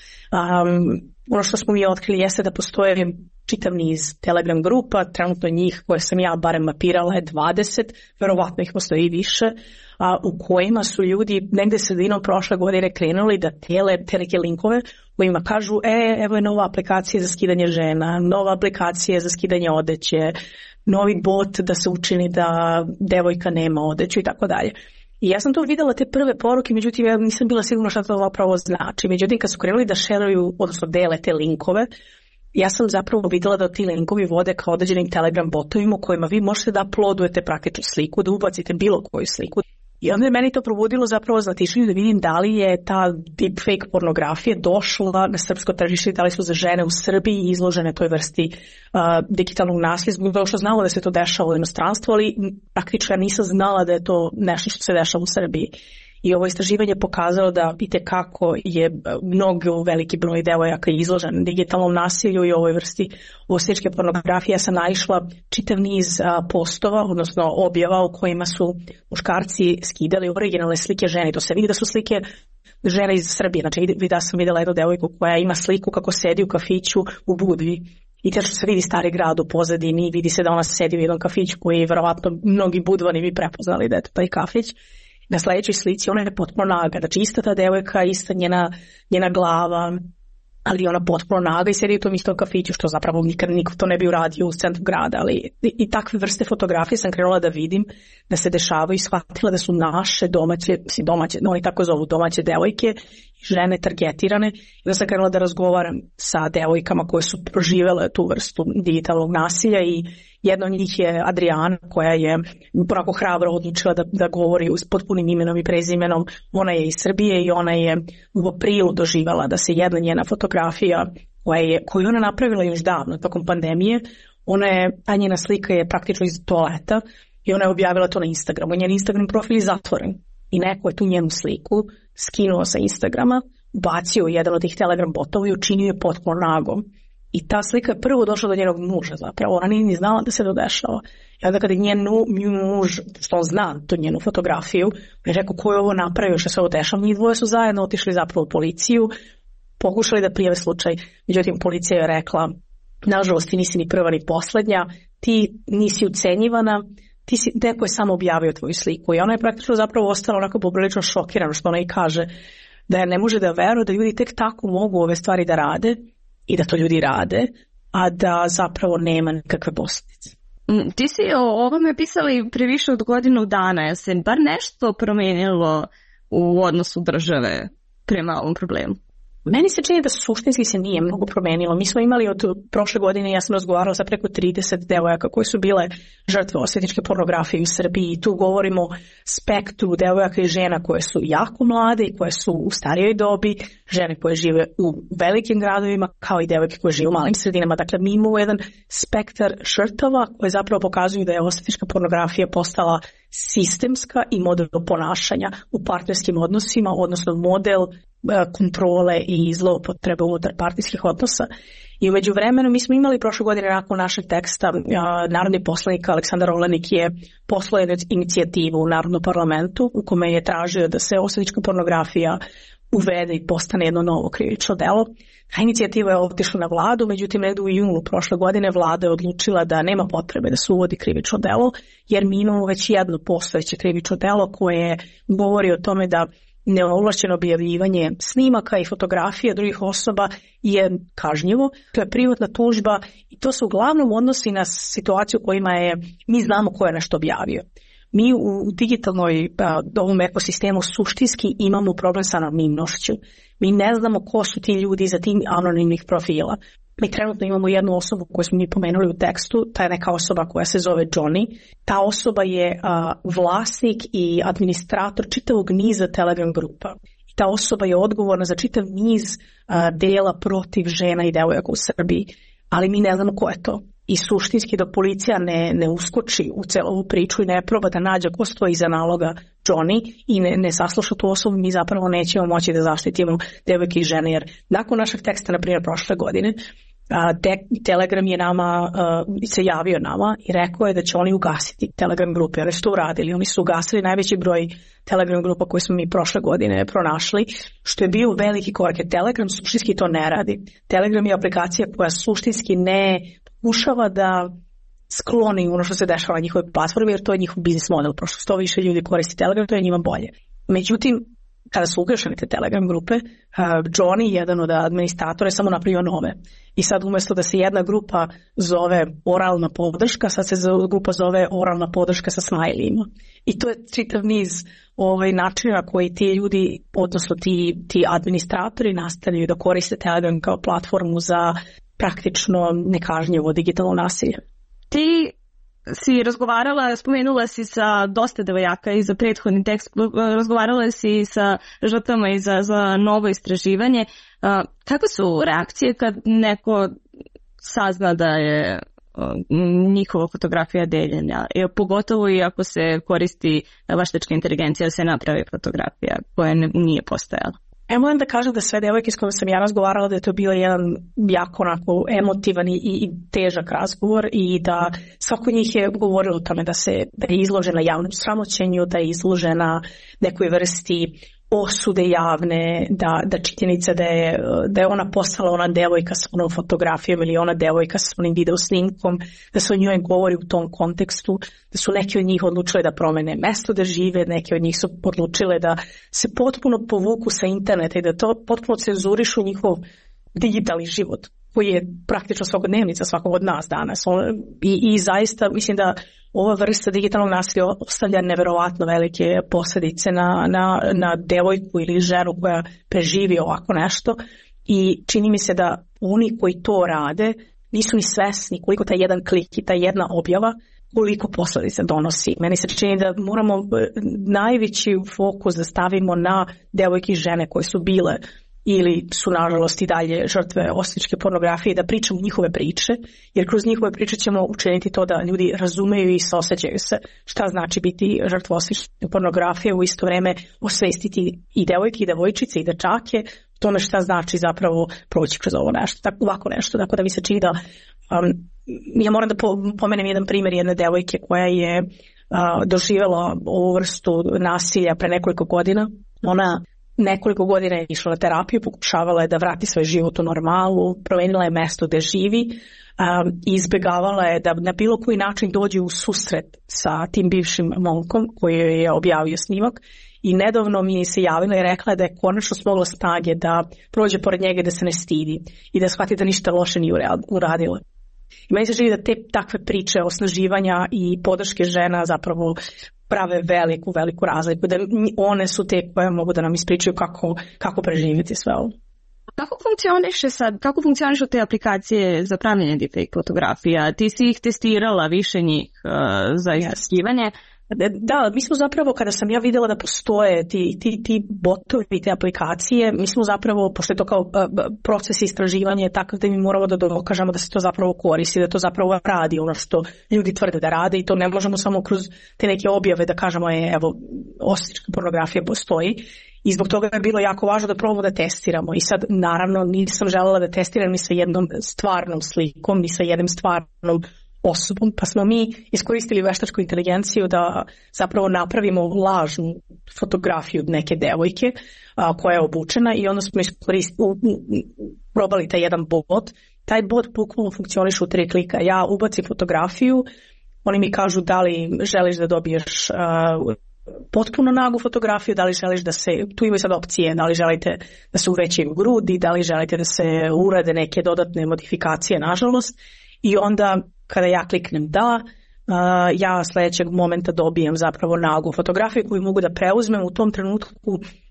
Ono što smo mi otkrili jeste da postoje čitav niz Telegram grupa, trenutno njih koje sam ja barem mapirala je 20, verovatno ih postoji i više, u kojima su ljudi negde sredinom prošle godine krenuli da tele te neke linkove kojima kažu evo je nova aplikacija za skidanje žena, nova aplikacija za skidanje odeće, novi bot da se učini da devojka nema odeću i tako dalje. I ja sam to videla te prve poruke, međutim ja nisam bila sigurna šta to zapravo znači. Međutim kad su krenuli da šeruju, odnosno dele te linkove, ja sam zapravo videla da ti linkovi vode ka određenim Telegram botovima u kojima vi možete da uploadujete praktično sliku, da ubacite bilo koju sliku. I onda je meni to probudilo zapravo znatišljenje da vidim da li je ta deepfake pornografija došla na srpsko tržište, da li su za žene u Srbiji izložene toj vrsti digitalnog nasilja, zbog toga što znala da se to dešava u inostranstvu, ali praktično ja nisam znala da je to nešto što se dešava u Srbiji. I ovo istraživanje pokazalo da itekako je mnogo veliki broj devojaka izložen digitalnom nasilju i ovoj vrsti osvetničke pornografije. Ja sam naišla čitav niz postova, odnosno objava u kojima su muškarci skidali originalne slike žene. To se vidi da su slike žene iz Srbije. Znači da sam vidjela jednu devojku koja ima sliku kako sedi u kafiću u Budvi. I te što se vidi stari grad u pozadini, vidi se da ona sedi u jednom kafiću koji verovatno mnogi budvani bi prepoznali da je to taj kafić. Na sljedećoj slici ona je potpuno naga, znači ista ta devojka, ista njena glava, ali ona potpuno naga i sedi u tom istom kafiću, što zapravo nikad niko to ne bi uradio u centru grada, ali i takve vrste fotografije sam krenula da vidim da se dešavaju i shvatila da su naše domaće, oni tako zovu domaće devojke, žene targetirane, i da sam krenula da razgovaram sa devojkama koje su proživele tu vrstu digitalnog nasilja i jedna od njih je Adriana koja je onako hrabro odlučila da govori s potpunim imenom i prezimenom. Ona je iz Srbije i ona je u aprilu doživjela da se jedna njena fotografija koju ona napravila još davno tokom pandemije, ta njena slika je praktično iz toaleta i ona je objavila to na Instagramu. Njen Instagram profil je zatvoren i neko je tu njenu sliku skinuo sa Instagrama, bacio jedan od tih Telegram botova i učinio je potpuno nagom. I ta slika je prvo došla do njenog muža zapravo, ona nije ni znala da se to dešava. I onda kada je njen muž, što on zna tu njenu fotografiju, je rekao ko je ovo napravio, što se ovo dešava, njih dvoje su zajedno otišli zapravo u policiju, pokušali da prijave slučaj, međutim policija je rekla, nažalost ti nisi ni prva ni poslednja, ti nisi ucenjivana, neko je samo objavio tvoju sliku. I ona je praktično zapravo ostala onako poprilično šokirana što ona i kaže, da ne može da veruje da ljudi tek tako mogu ove stvari da rade i da to ljudi rade, a da zapravo nema nikakve posljedice. Ti si o ovome pisali pre više od godinu dana, je se bar nešto promenilo u odnosu države prema ovom problemu? Meni se čini da suštinski se nije mnogo promenilo. Mi smo imali od prošle godine, ja sam razgovarala sa preko 30 devojaka koje su bile žrtve osvetničke pornografije u Srbiji i tu govorimo o spektru devojaka i žena koje su jako mlade i koje su u starijoj dobi, žene koje žive u velikim gradovima kao i devojke koje žive u malim sredinama. Dakle, mi imamo jedan spektar žrtava koje zapravo pokazuju da je osvetnička pornografija postala sistemska i model ponašanja u partnerskim odnosima, odnosno model kontrole i zloupotrebe unutar partijskih odnosa. I u međuvremenu mi smo imali prošle godine nakon našeg teksta, narodni poslanik Aleksandar Olenik je poslao inicijativu u Narodnom parlamentu u kome je tražio da se osvetnička pornografija uvede i postane jedno novo krivično delo. Ta inicijativa je otišla na vladu, međutim negdje u junu prošle godine vlada je odlučila da nema potrebe da se uvodi krivično delo, jer mi imamo već jedno postojeće krivično delo koje govori o tome da neovlašćeno objavljivanje snimaka i fotografija drugih osoba je kažnjivo. To je privatna tužba i to se uglavnom odnosi na situaciju u kojima mi znamo ko je nešto objavio. Mi u digitalnoj ovom ekosistemu suštinski imamo problem sa anonimnošću. Mi ne znamo ko su ti ljudi iza tih anonimnih profila. Mi trenutno imamo jednu osobu koju smo mi pomenuli u tekstu, ta je neka osoba koja se zove Johnny. Ta osoba je vlasnik i administrator čitavog niza Telegram grupa. Ta osoba je odgovorna za čitav niz dela protiv žena i devojaka u Srbiji, ali mi ne znamo ko je to. I suštinski dok policija ne uskoči u celu ovu priču i ne proba da nađe ko stoji iza naloga Johnny i ne sasluša tu osobu, mi zapravo nećemo moći da zaštitimo devojke i žene, jer nakon našeg teksta, na primjer prošle godine, Telegram je se javio nama i rekao je da će oni ugasiti Telegram grupe, jer su to uradili. Oni su ugasili najveći broj Telegram grupa koje smo mi prošle godine pronašli, što je bio veliki korak, jer Telegram suštinski to ne radi. Telegram je aplikacija koja suštinski ne pokušava da skloni ono što se dešava na njihovoj platformi, jer to je njihov biznis model. Prošlo što više ljudi koristi Telegram, to je njima bolje. Međutim, kada su ugašene te Telegram grupe, Johnny, jedan od administratora, je samo napravio nove. I sad umjesto da se jedna grupa zove oralna podrška, sad se grupa zove oralna podrška sa smajlijima. I to je čitav niz načina koji ti ljudi, odnosno ti administratori nastavljaju da koriste Telegram kao platformu za praktično nekažnjivo digitalno nasilje. Ti si spomenula si sa dosta devojaka i za prethodni tekst, razgovarala si sa žrtvama i za novo istraživanje. Kakve su reakcije kad neko sazna da je njihova fotografija deljenja, pogotovo i ako se koristi veštačka inteligencija da se napravi fotografija koja nije postojala? Moram da kažem da sve devojke s kojima sam ja razgovarala da je to bio jedan jako onako emotivan i težak razgovor i da svako njih je govorilo o tome da je izložena javnom sramoćenju, da je izložena nekoj vrsti osude javne, da činjenica da je ona postala ona devojka s onom fotografijom ili ona devojka s onim video snimkom, da se o njoj govori u tom kontekstu, da su neki od njih odlučile da promene mesto da žive, neki od njih su odlučile da se potpuno povuku sa interneta i da to potpuno cenzurišu njihov digitalni život, koji je praktično svakodnevnica svakog od nas danas. I zaista mislim da ova vrsta digitalnog nasilja ostavlja neverovatno velike posljedice na devojku ili ženu koja preživi ovako nešto i čini mi se da oni koji to rade nisu ni svesni koliko taj jedan klik i ta jedna objava koliko posljedica donosi. Meni se čini da moramo najveći fokus da stavimo na devojke i žene koje su bile ili su nažalost i dalje žrtve osvetničke pornografije, da pričamo njihove priče, jer kroz njihove priče ćemo učiniti to da ljudi razumeju i osjećaju se šta znači biti žrtva osvetničke pornografije, u isto vrijeme osvestiti i devojke i devojčice i dečake tome šta znači zapravo proći kroz ovo nešto, ovako nešto. Tako da mi se čini da ja moram da pomenem jedan primjer jedne devojke koja je doživjela ovu vrstu nasilja pre nekoliko godina. Ona nekoliko godina je išla na terapiju, pokušavala je da vrati svoj život u normalu, promenila je mesto gde živi i izbjegavala je da na bilo koji način dođe u susret sa tim bivšim momkom koji je objavio snimak. I nedavno mi se javila i rekla da je konačno smogla snage da prođe pored njega, da se ne stidi i da shvati da ništa loše nije uradila. I meni se čini da te takve priče osnaživanja i podrške žena zapravo prave veliku razliku, da one su te koje mogu da nam ispričaju kako preživjeti sve ovo. Kako funkcionišu te aplikacije za pravljenje deepfake fotografija? Ti si ih testirala, više njih za istraživanje. Da, mi smo zapravo, kada sam ja vidjela da postoje ti botovi i te aplikacije, mi smo zapravo, pošto je to kao proces istraživanja, tako da mi moramo da dokažemo da se to zapravo koristi, da to zapravo radi ono što ljudi tvrde da rade i to ne možemo samo kroz te neke objave da kažemo evo, osvetnička pornografija postoji. I zbog toga je bilo jako važno da probamo da testiramo. I sad, naravno, nisam željela da testiram ni sa jednom stvarnom slikom, ni sa jednom stvarnom osobom, pa smo mi iskoristili veštačku inteligenciju da zapravo napravimo lažnu fotografiju neke devojke koja je obučena i onda smo probali taj jedan bot. Taj bot bukvalno funkcioniše u 3 klika. Ja ubacim fotografiju, oni mi kažu da li želiš da dobiješ potpuno nagu fotografiju, da li želiš da se, tu imaju sad opcije, da li želite da se uvećaju grudi, da li želite da se urade neke dodatne modifikacije, nažalost, i onda kada ja kliknem da, ja sljedećeg momenta dobijem zapravo nagu fotografiju koju mogu da preuzmem u tom trenutku.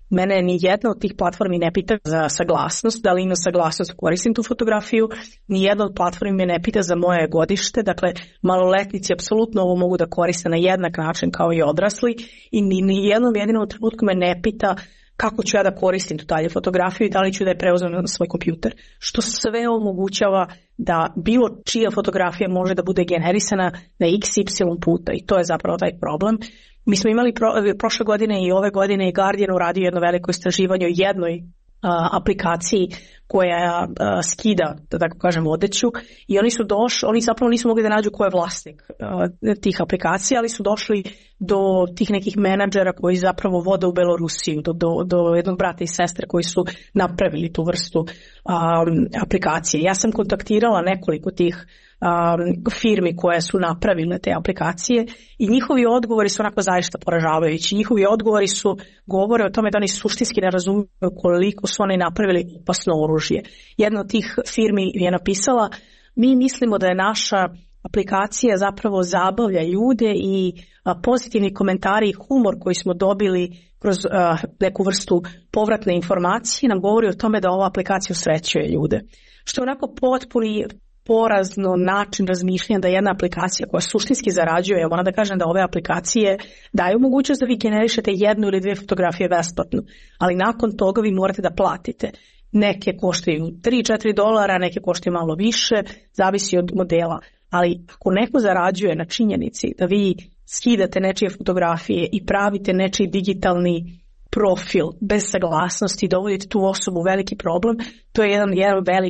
Mene ni jedna od tih platformi ne pita za saglasnost, da li ima saglasnost koristim tu fotografiju, ni jedna od platformi me ne pita za moje godište, dakle maloletnici apsolutno ovo mogu da koriste na jednak način kao i odrasli i ni jednom jedinom trenutku me ne pita kako ću ja da koristim tu dalje fotografiju i da li ću da je preuzmem na svoj kompjuter, što sve omogućava da bilo čija fotografija može da bude generisana na XY puta i to je zapravo taj problem. Mi smo imali prošle godine i ove godine i Guardian uradio jedno veliko istraživanje o jednoj aplikaciji koja skida, da tako kažem, odeću i oni zapravo nisu mogli da nađu ko je vlasnik tih aplikacija, ali su došli do tih nekih menadžera koji zapravo vode u Belorusiju, do jednog brata i sestre koji su napravili tu vrstu aplikacije. Ja sam kontaktirala nekoliko tih firmi koje su napravile te aplikacije i njihovi odgovori su onako zaista poražavajući. Njihovi odgovori govore o tome da oni suštinski ne razumiju koliko su oni napravili opasno oružje. Jedna od tih firmi je napisala: mi mislimo da je naša aplikacija zapravo zabavlja ljude i pozitivni komentari i humor koji smo dobili kroz neku vrstu povratne informacije nam govori o tome da ova aplikacija usrećuje ljude. Što je onako potpuni porazno način razmišljanja da jedna aplikacija koja suštinski zarađuje, ja moram da kažem da ove aplikacije daju mogućnost da vi generišete jednu ili dvije fotografije besplatno, ali nakon toga vi morate da platite. Neke koštaju $3-4, neke koštaju malo više, zavisi od modela. Ali ako neko zarađuje na činjenici da vi skidate nečije fotografije i pravite nečiji digitalni profil bez saglasnosti i dovodite tu osobu u veliki problem, to je jedan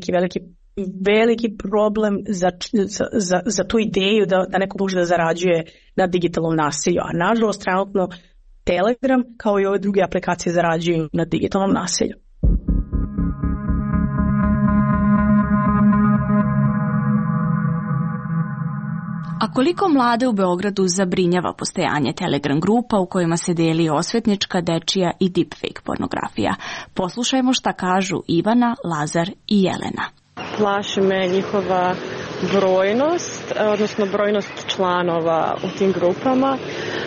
veliki problem za tu ideju da neko može da zarađuje na digitalnom nasilju. A nažalost, trenutno Telegram kao i ove druge aplikacije zarađuju na digitalnom nasilju. A koliko mlade u Beogradu zabrinjava postojanje Telegram grupa u kojima se deli osvetnička, dečija i deepfake pornografija? Poslušajmo šta kažu Ivana, Lazar i Jelena. Plaši me njihova brojnost, odnosno brojnost članova u tim grupama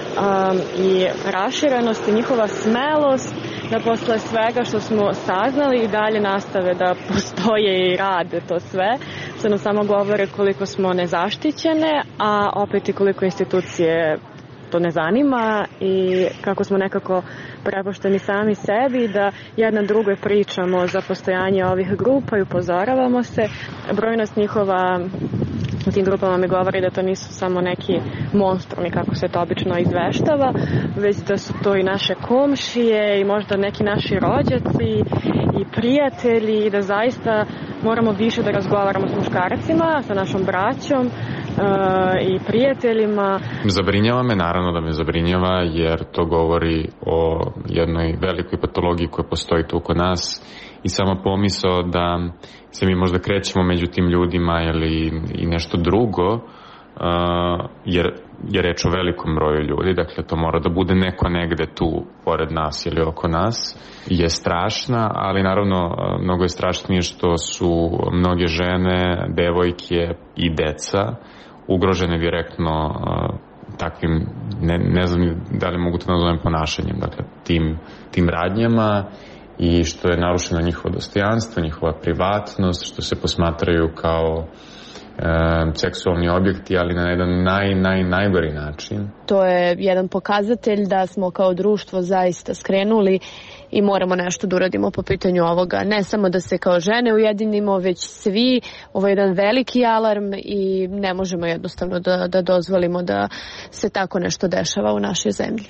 i raširenost i njihova smelost da posle svega što smo saznali i dalje nastave da postoje i rade to sve, što nam samo govore koliko smo nezaštićene, a opet i koliko institucije to ne zanima i kako smo nekako prepušteni sami sebi, da jedna drugoj pričamo za postojanje ovih grupa i upozoravamo se. Brojnost njihova u tim grupama mi govori da to nisu samo neki monstrumi kako se to obično izveštava, već da su to i naše komšije i možda neki naši rođaci i prijatelji i da zaista moramo više da razgovaramo s muškarcima, sa našom braćom i prijateljima. Zabrinjava me, naravno da me zabrinjava, jer to govori o jednoj velikoj patologiji koja postoji tu kod nas i sama pomisao da se mi možda krećemo među tim ljudima ili i nešto drugo, jer je reč o velikom broju ljudi, dakle to mora da bude neko negde tu pored nas ili oko nas, je strašna, ali naravno mnogo je strašnije što su mnoge žene, devojke i deca ugrožene direktno takvim, ne znam da li mogu to nazovem ponašanjem, dakle tim radnjama, i što je narušeno njihovo dostojanstvo, njihova privatnost, što se posmatraju kao seksualni objekti, ali na jedan najgori način. To je jedan pokazatelj da smo kao društvo zaista skrenuli i moramo nešto da uradimo po pitanju ovoga. Ne samo da se kao žene ujedinimo, već svi. Ovo je jedan veliki alarm i ne možemo jednostavno da dozvolimo da se tako nešto dešava u našoj zemlji.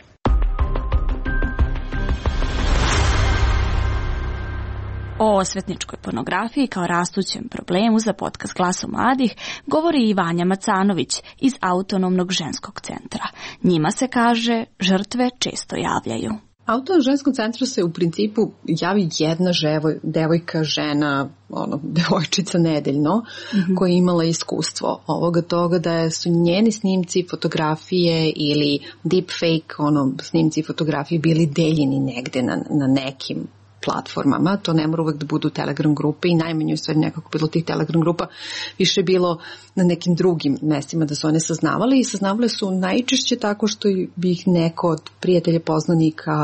O osvetničkoj pornografiji kao rastućem problemu za podcast Glasom mladih govori i Vanja Macanović iz Autonomnog ženskog centra. Njima se kaže žrtve često javljaju. Autonomnom ženskom centru se u principu javi jedna devojka, žena, devojčica nedeljno, koja je imala iskustvo ovoga toga da su njeni snimci, fotografije ili deepfake, snimci i fotografije bili deljeni negde na nekim platformama, to ne mora uvek da budu Telegram grupe i najmanje u stvari nekako bilo tih Telegram grupa, više bilo na nekim drugim mestima da su one saznavale i saznavale su najčešće tako što bi ih neko od prijatelja, poznanika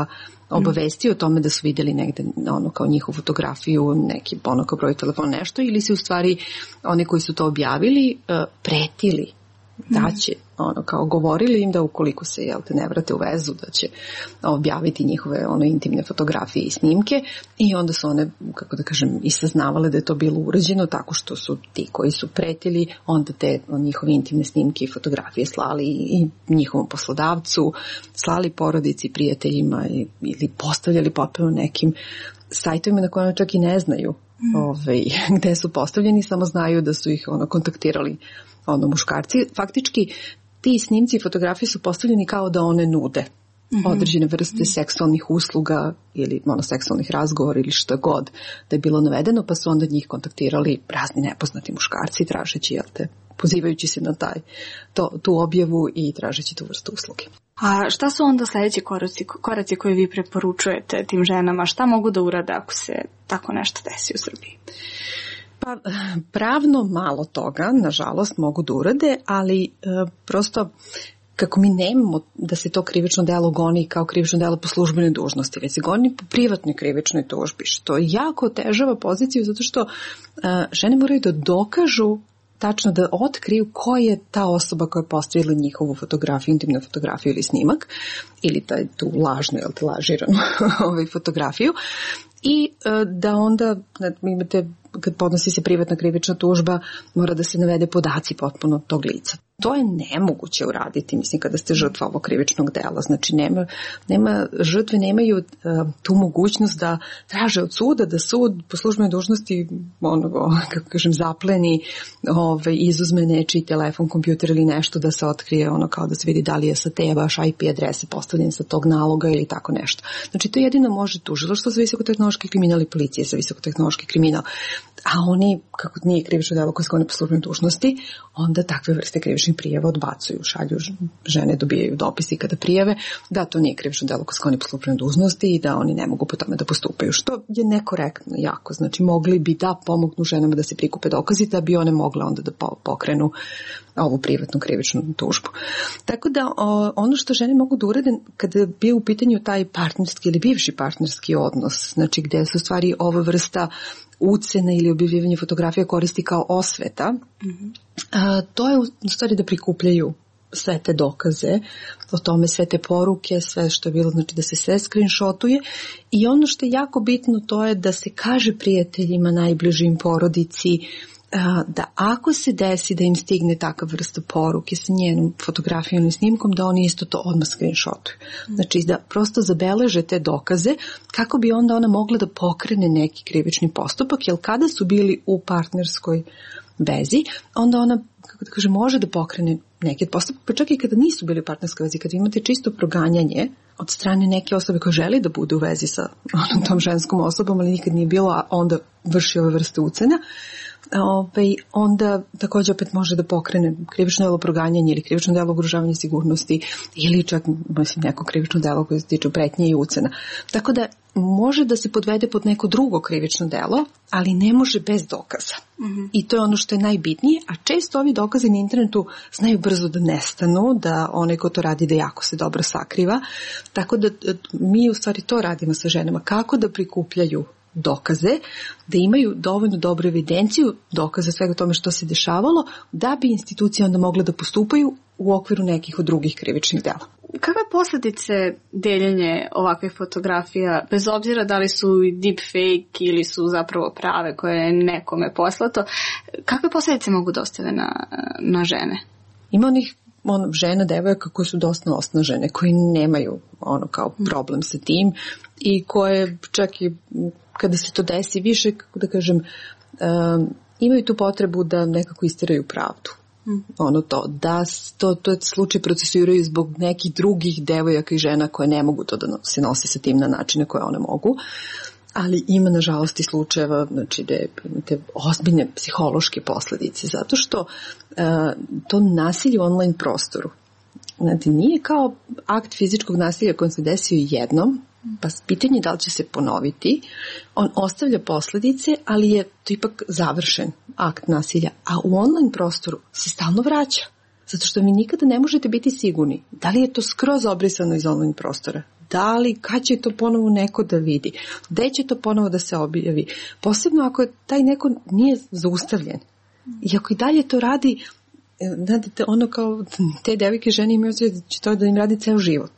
obavesti o tome da su videli negde ono kao njihovu fotografiju, neki ono kao broj telefona, nešto, ili se u stvari oni koji su to objavili pretili da će, ono kao govorili im da ukoliko se ne vrate u vezu da će objaviti njihove intimne fotografije i snimke, i onda su one, kako da kažem, i saznavale da je to bilo urađeno tako što su ti koji su pretili onda te njihove intimne snimke i fotografije slali i njihovom poslodavcu, slali porodici, prijateljima ili postavljali potpuno nekim sajtovima na kojima čak i ne znaju gde su postavljeni, samo znaju da su ih kontaktirali muškarci. Faktički ti snimci i fotografije su postavljeni kao da one nude određene vrste seksualnih usluga ili seksualnih razgovora ili što god da je bilo navedeno, pa su onda njih kontaktirali razni nepoznati muškarci tražeći, pozivajući se na tu objavu i tražeći tu vrstu usluge. A šta su onda sljedeći koraci koje vi preporučujete tim ženama? Šta mogu da urade ako se tako nešto desi u Srbiji? Pa pravno malo toga, nažalost, mogu da urade, ali prosto kako mi nemamo da se to krivično delo goni kao krivično delo po službenoj dužnosti, već se goni po privatnoj krivičnoj tužbi, što jako otežava poziciju zato što žene moraju da dokažu tačno da otkriju ko je ta osoba koja je postavila njihovu fotografiju, intimnu fotografiju ili snimak, ili tu lažnu, lažiranu fotografiju, i da onda imate, kad podnosi se privatna krivična tužba, mora da se navede podaci potpuno tog lica. To je nemoguće uraditi, mislim, kada ste žrtva ovog krivičnog dela. Znači, žrtve nemaju tu mogućnost da traže od suda, da sud po službenoj dužnosti, kako kažem, zapleni, izuzme nečiji telefon, kompjuter ili nešto, da se otkrije, kao da se vidi da li je sa te vaš IP adrese postavljen sa tog naloga ili tako nešto. Znači, to jedino može tužilaštvo za visokotehnološki kriminal i policije za visokotehnološki kriminal. A oni, kako nije krivično delo koje skone po službenoj dužnosti, onda takve vrste krivičnih prijava odbacuju, šalju žene, dobijaju dopisi kada prijave da to nije krivično delo koje skone po službenoj dužnosti i da oni ne mogu po tome da postupaju, što je nekorektno jako. Znači, mogli bi da pomognu ženama da se prikupe dokazi da bi one mogle onda da pokrenu ovu privatnu krivičnu tužbu. Tako da ono što žene mogu da urade kada bi u pitanju taj partnerski ili bivši partnerski odnos, znači gde su stvari ova vrsta ucena ili objavljivanje fotografija koristi kao osveta, to je u stvari da prikupljaju sve te dokaze, o tome sve te poruke, sve što je bilo, znači da se sve screenshotuje, i ono što je jako bitno to je da se kaže prijateljima, najbližim, porodici, da ako se desi da im stigne takav vrsta poruke sa njenom fotografijom i snimkom, da oni isto to odmah screenshotuju. Znači da prosto zabeleže te dokaze kako bi onda ona mogla da pokrene neki krivični postupak, jer kada su bili u partnerskoj vezi, onda ona, kako da kažem, može da pokrene neki postupak, pa čak i kada nisu bili u partnerskoj vezi, kada imate čisto proganjanje od strane neke osobe koja želi da bude u vezi sa tom ženskom osobom, ali nikad nije bilo, a onda vrši ove vrste ucena, onda također opet može da pokrene krivično delo proganjanja ili krivično delo ugrožavanja sigurnosti ili čak, mislim, neko krivično delo koje se tiče pretnje i ucena. Tako da može da se podvede pod neko drugo krivično delo, ali ne može bez dokaza. I to je ono što je najbitnije, a često ovi dokazi na internetu znaju brzo da nestanu, da onaj ko to radi da jako se dobro sakriva. Tako da mi u stvari to radimo sa ženama, kako da prikupljaju dokaze, da imaju dovoljno dobru evidenciju dokaza svega tome što se dešavalo, da bi institucije onda mogle da postupaju u okviru nekih od drugih krivičnih dela. Kakve posljedice deljenje ovakvih fotografija, bez obzira da li su deepfake ili su zapravo prave koje je nekome poslato, kakve posljedice mogu da ostave na žene? Ima onih žena, devojaka koje su dosta osnažene, koji nemaju kao problem sa tim i koje čak i kada se to desi više, kako da kažem, imaju tu potrebu da nekako istiraju pravdu. To je slučaj procesuiraju zbog nekih drugih devojaka i žena koje ne mogu to da se nose sa tim na načine koje one mogu. Ali ima nažalost i slučajeva, znači, da imate ozbiljne psihološke posljedice, zato što to nasilje u online prostoru, znači, nije kao akt fizičkog nasilja koji se desio jednom, pa pitanje da li će se ponoviti, on ostavlja posljedice, ali je to ipak završen akt nasilja, a u online prostoru se stalno vraća. Zato što vi nikada ne možete biti sigurni da li je to skroz obrisano iz online prostora, da li, kad će to ponovo neko da vidi, gde će to ponovo da se objavi, posebno ako taj neko nije zaustavljen. I ako i dalje to radi, znate, ono kao te devojke žene imaju da će to da im radi ceo život.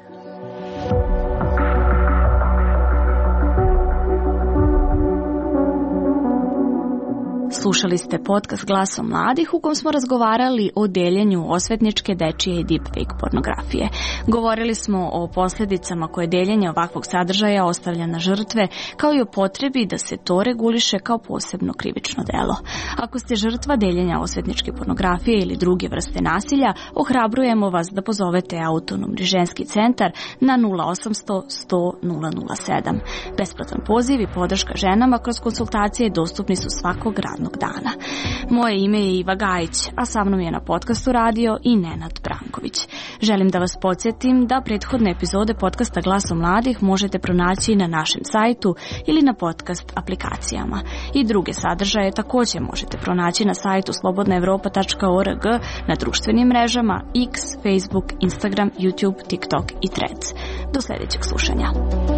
Slušali ste podcast Glasom mladih u kom smo razgovarali o deljenju osvetničke, dečije i deepfake pornografije. Govorili smo o posljedicama koje deljenje ovakvog sadržaja ostavlja na žrtve, kao i o potrebi da se to reguliše kao posebno krivično delo. Ako ste žrtva deljenja osvetničke pornografije ili druge vrste nasilja, ohrabrujemo vas da pozovete Autonomni ženski centar na 0800 100 007. Besplatan poziv i podrška ženama kroz konsultacije dostupni su svakog radnog dana. Moje ime je Iva Gajić, a sa mnom je na podcastu radio i Nenad Branković. Želim da vas podsjetim da prethodne epizode podcasta Glasom mladih možete pronaći na našem sajtu ili na podcast aplikacijama. I druge sadržaje također možete pronaći na sajtu slobodnaevropa.org, na društvenim mrežama X, Facebook, Instagram, YouTube, TikTok i Threads. Do sljedećeg slušanja.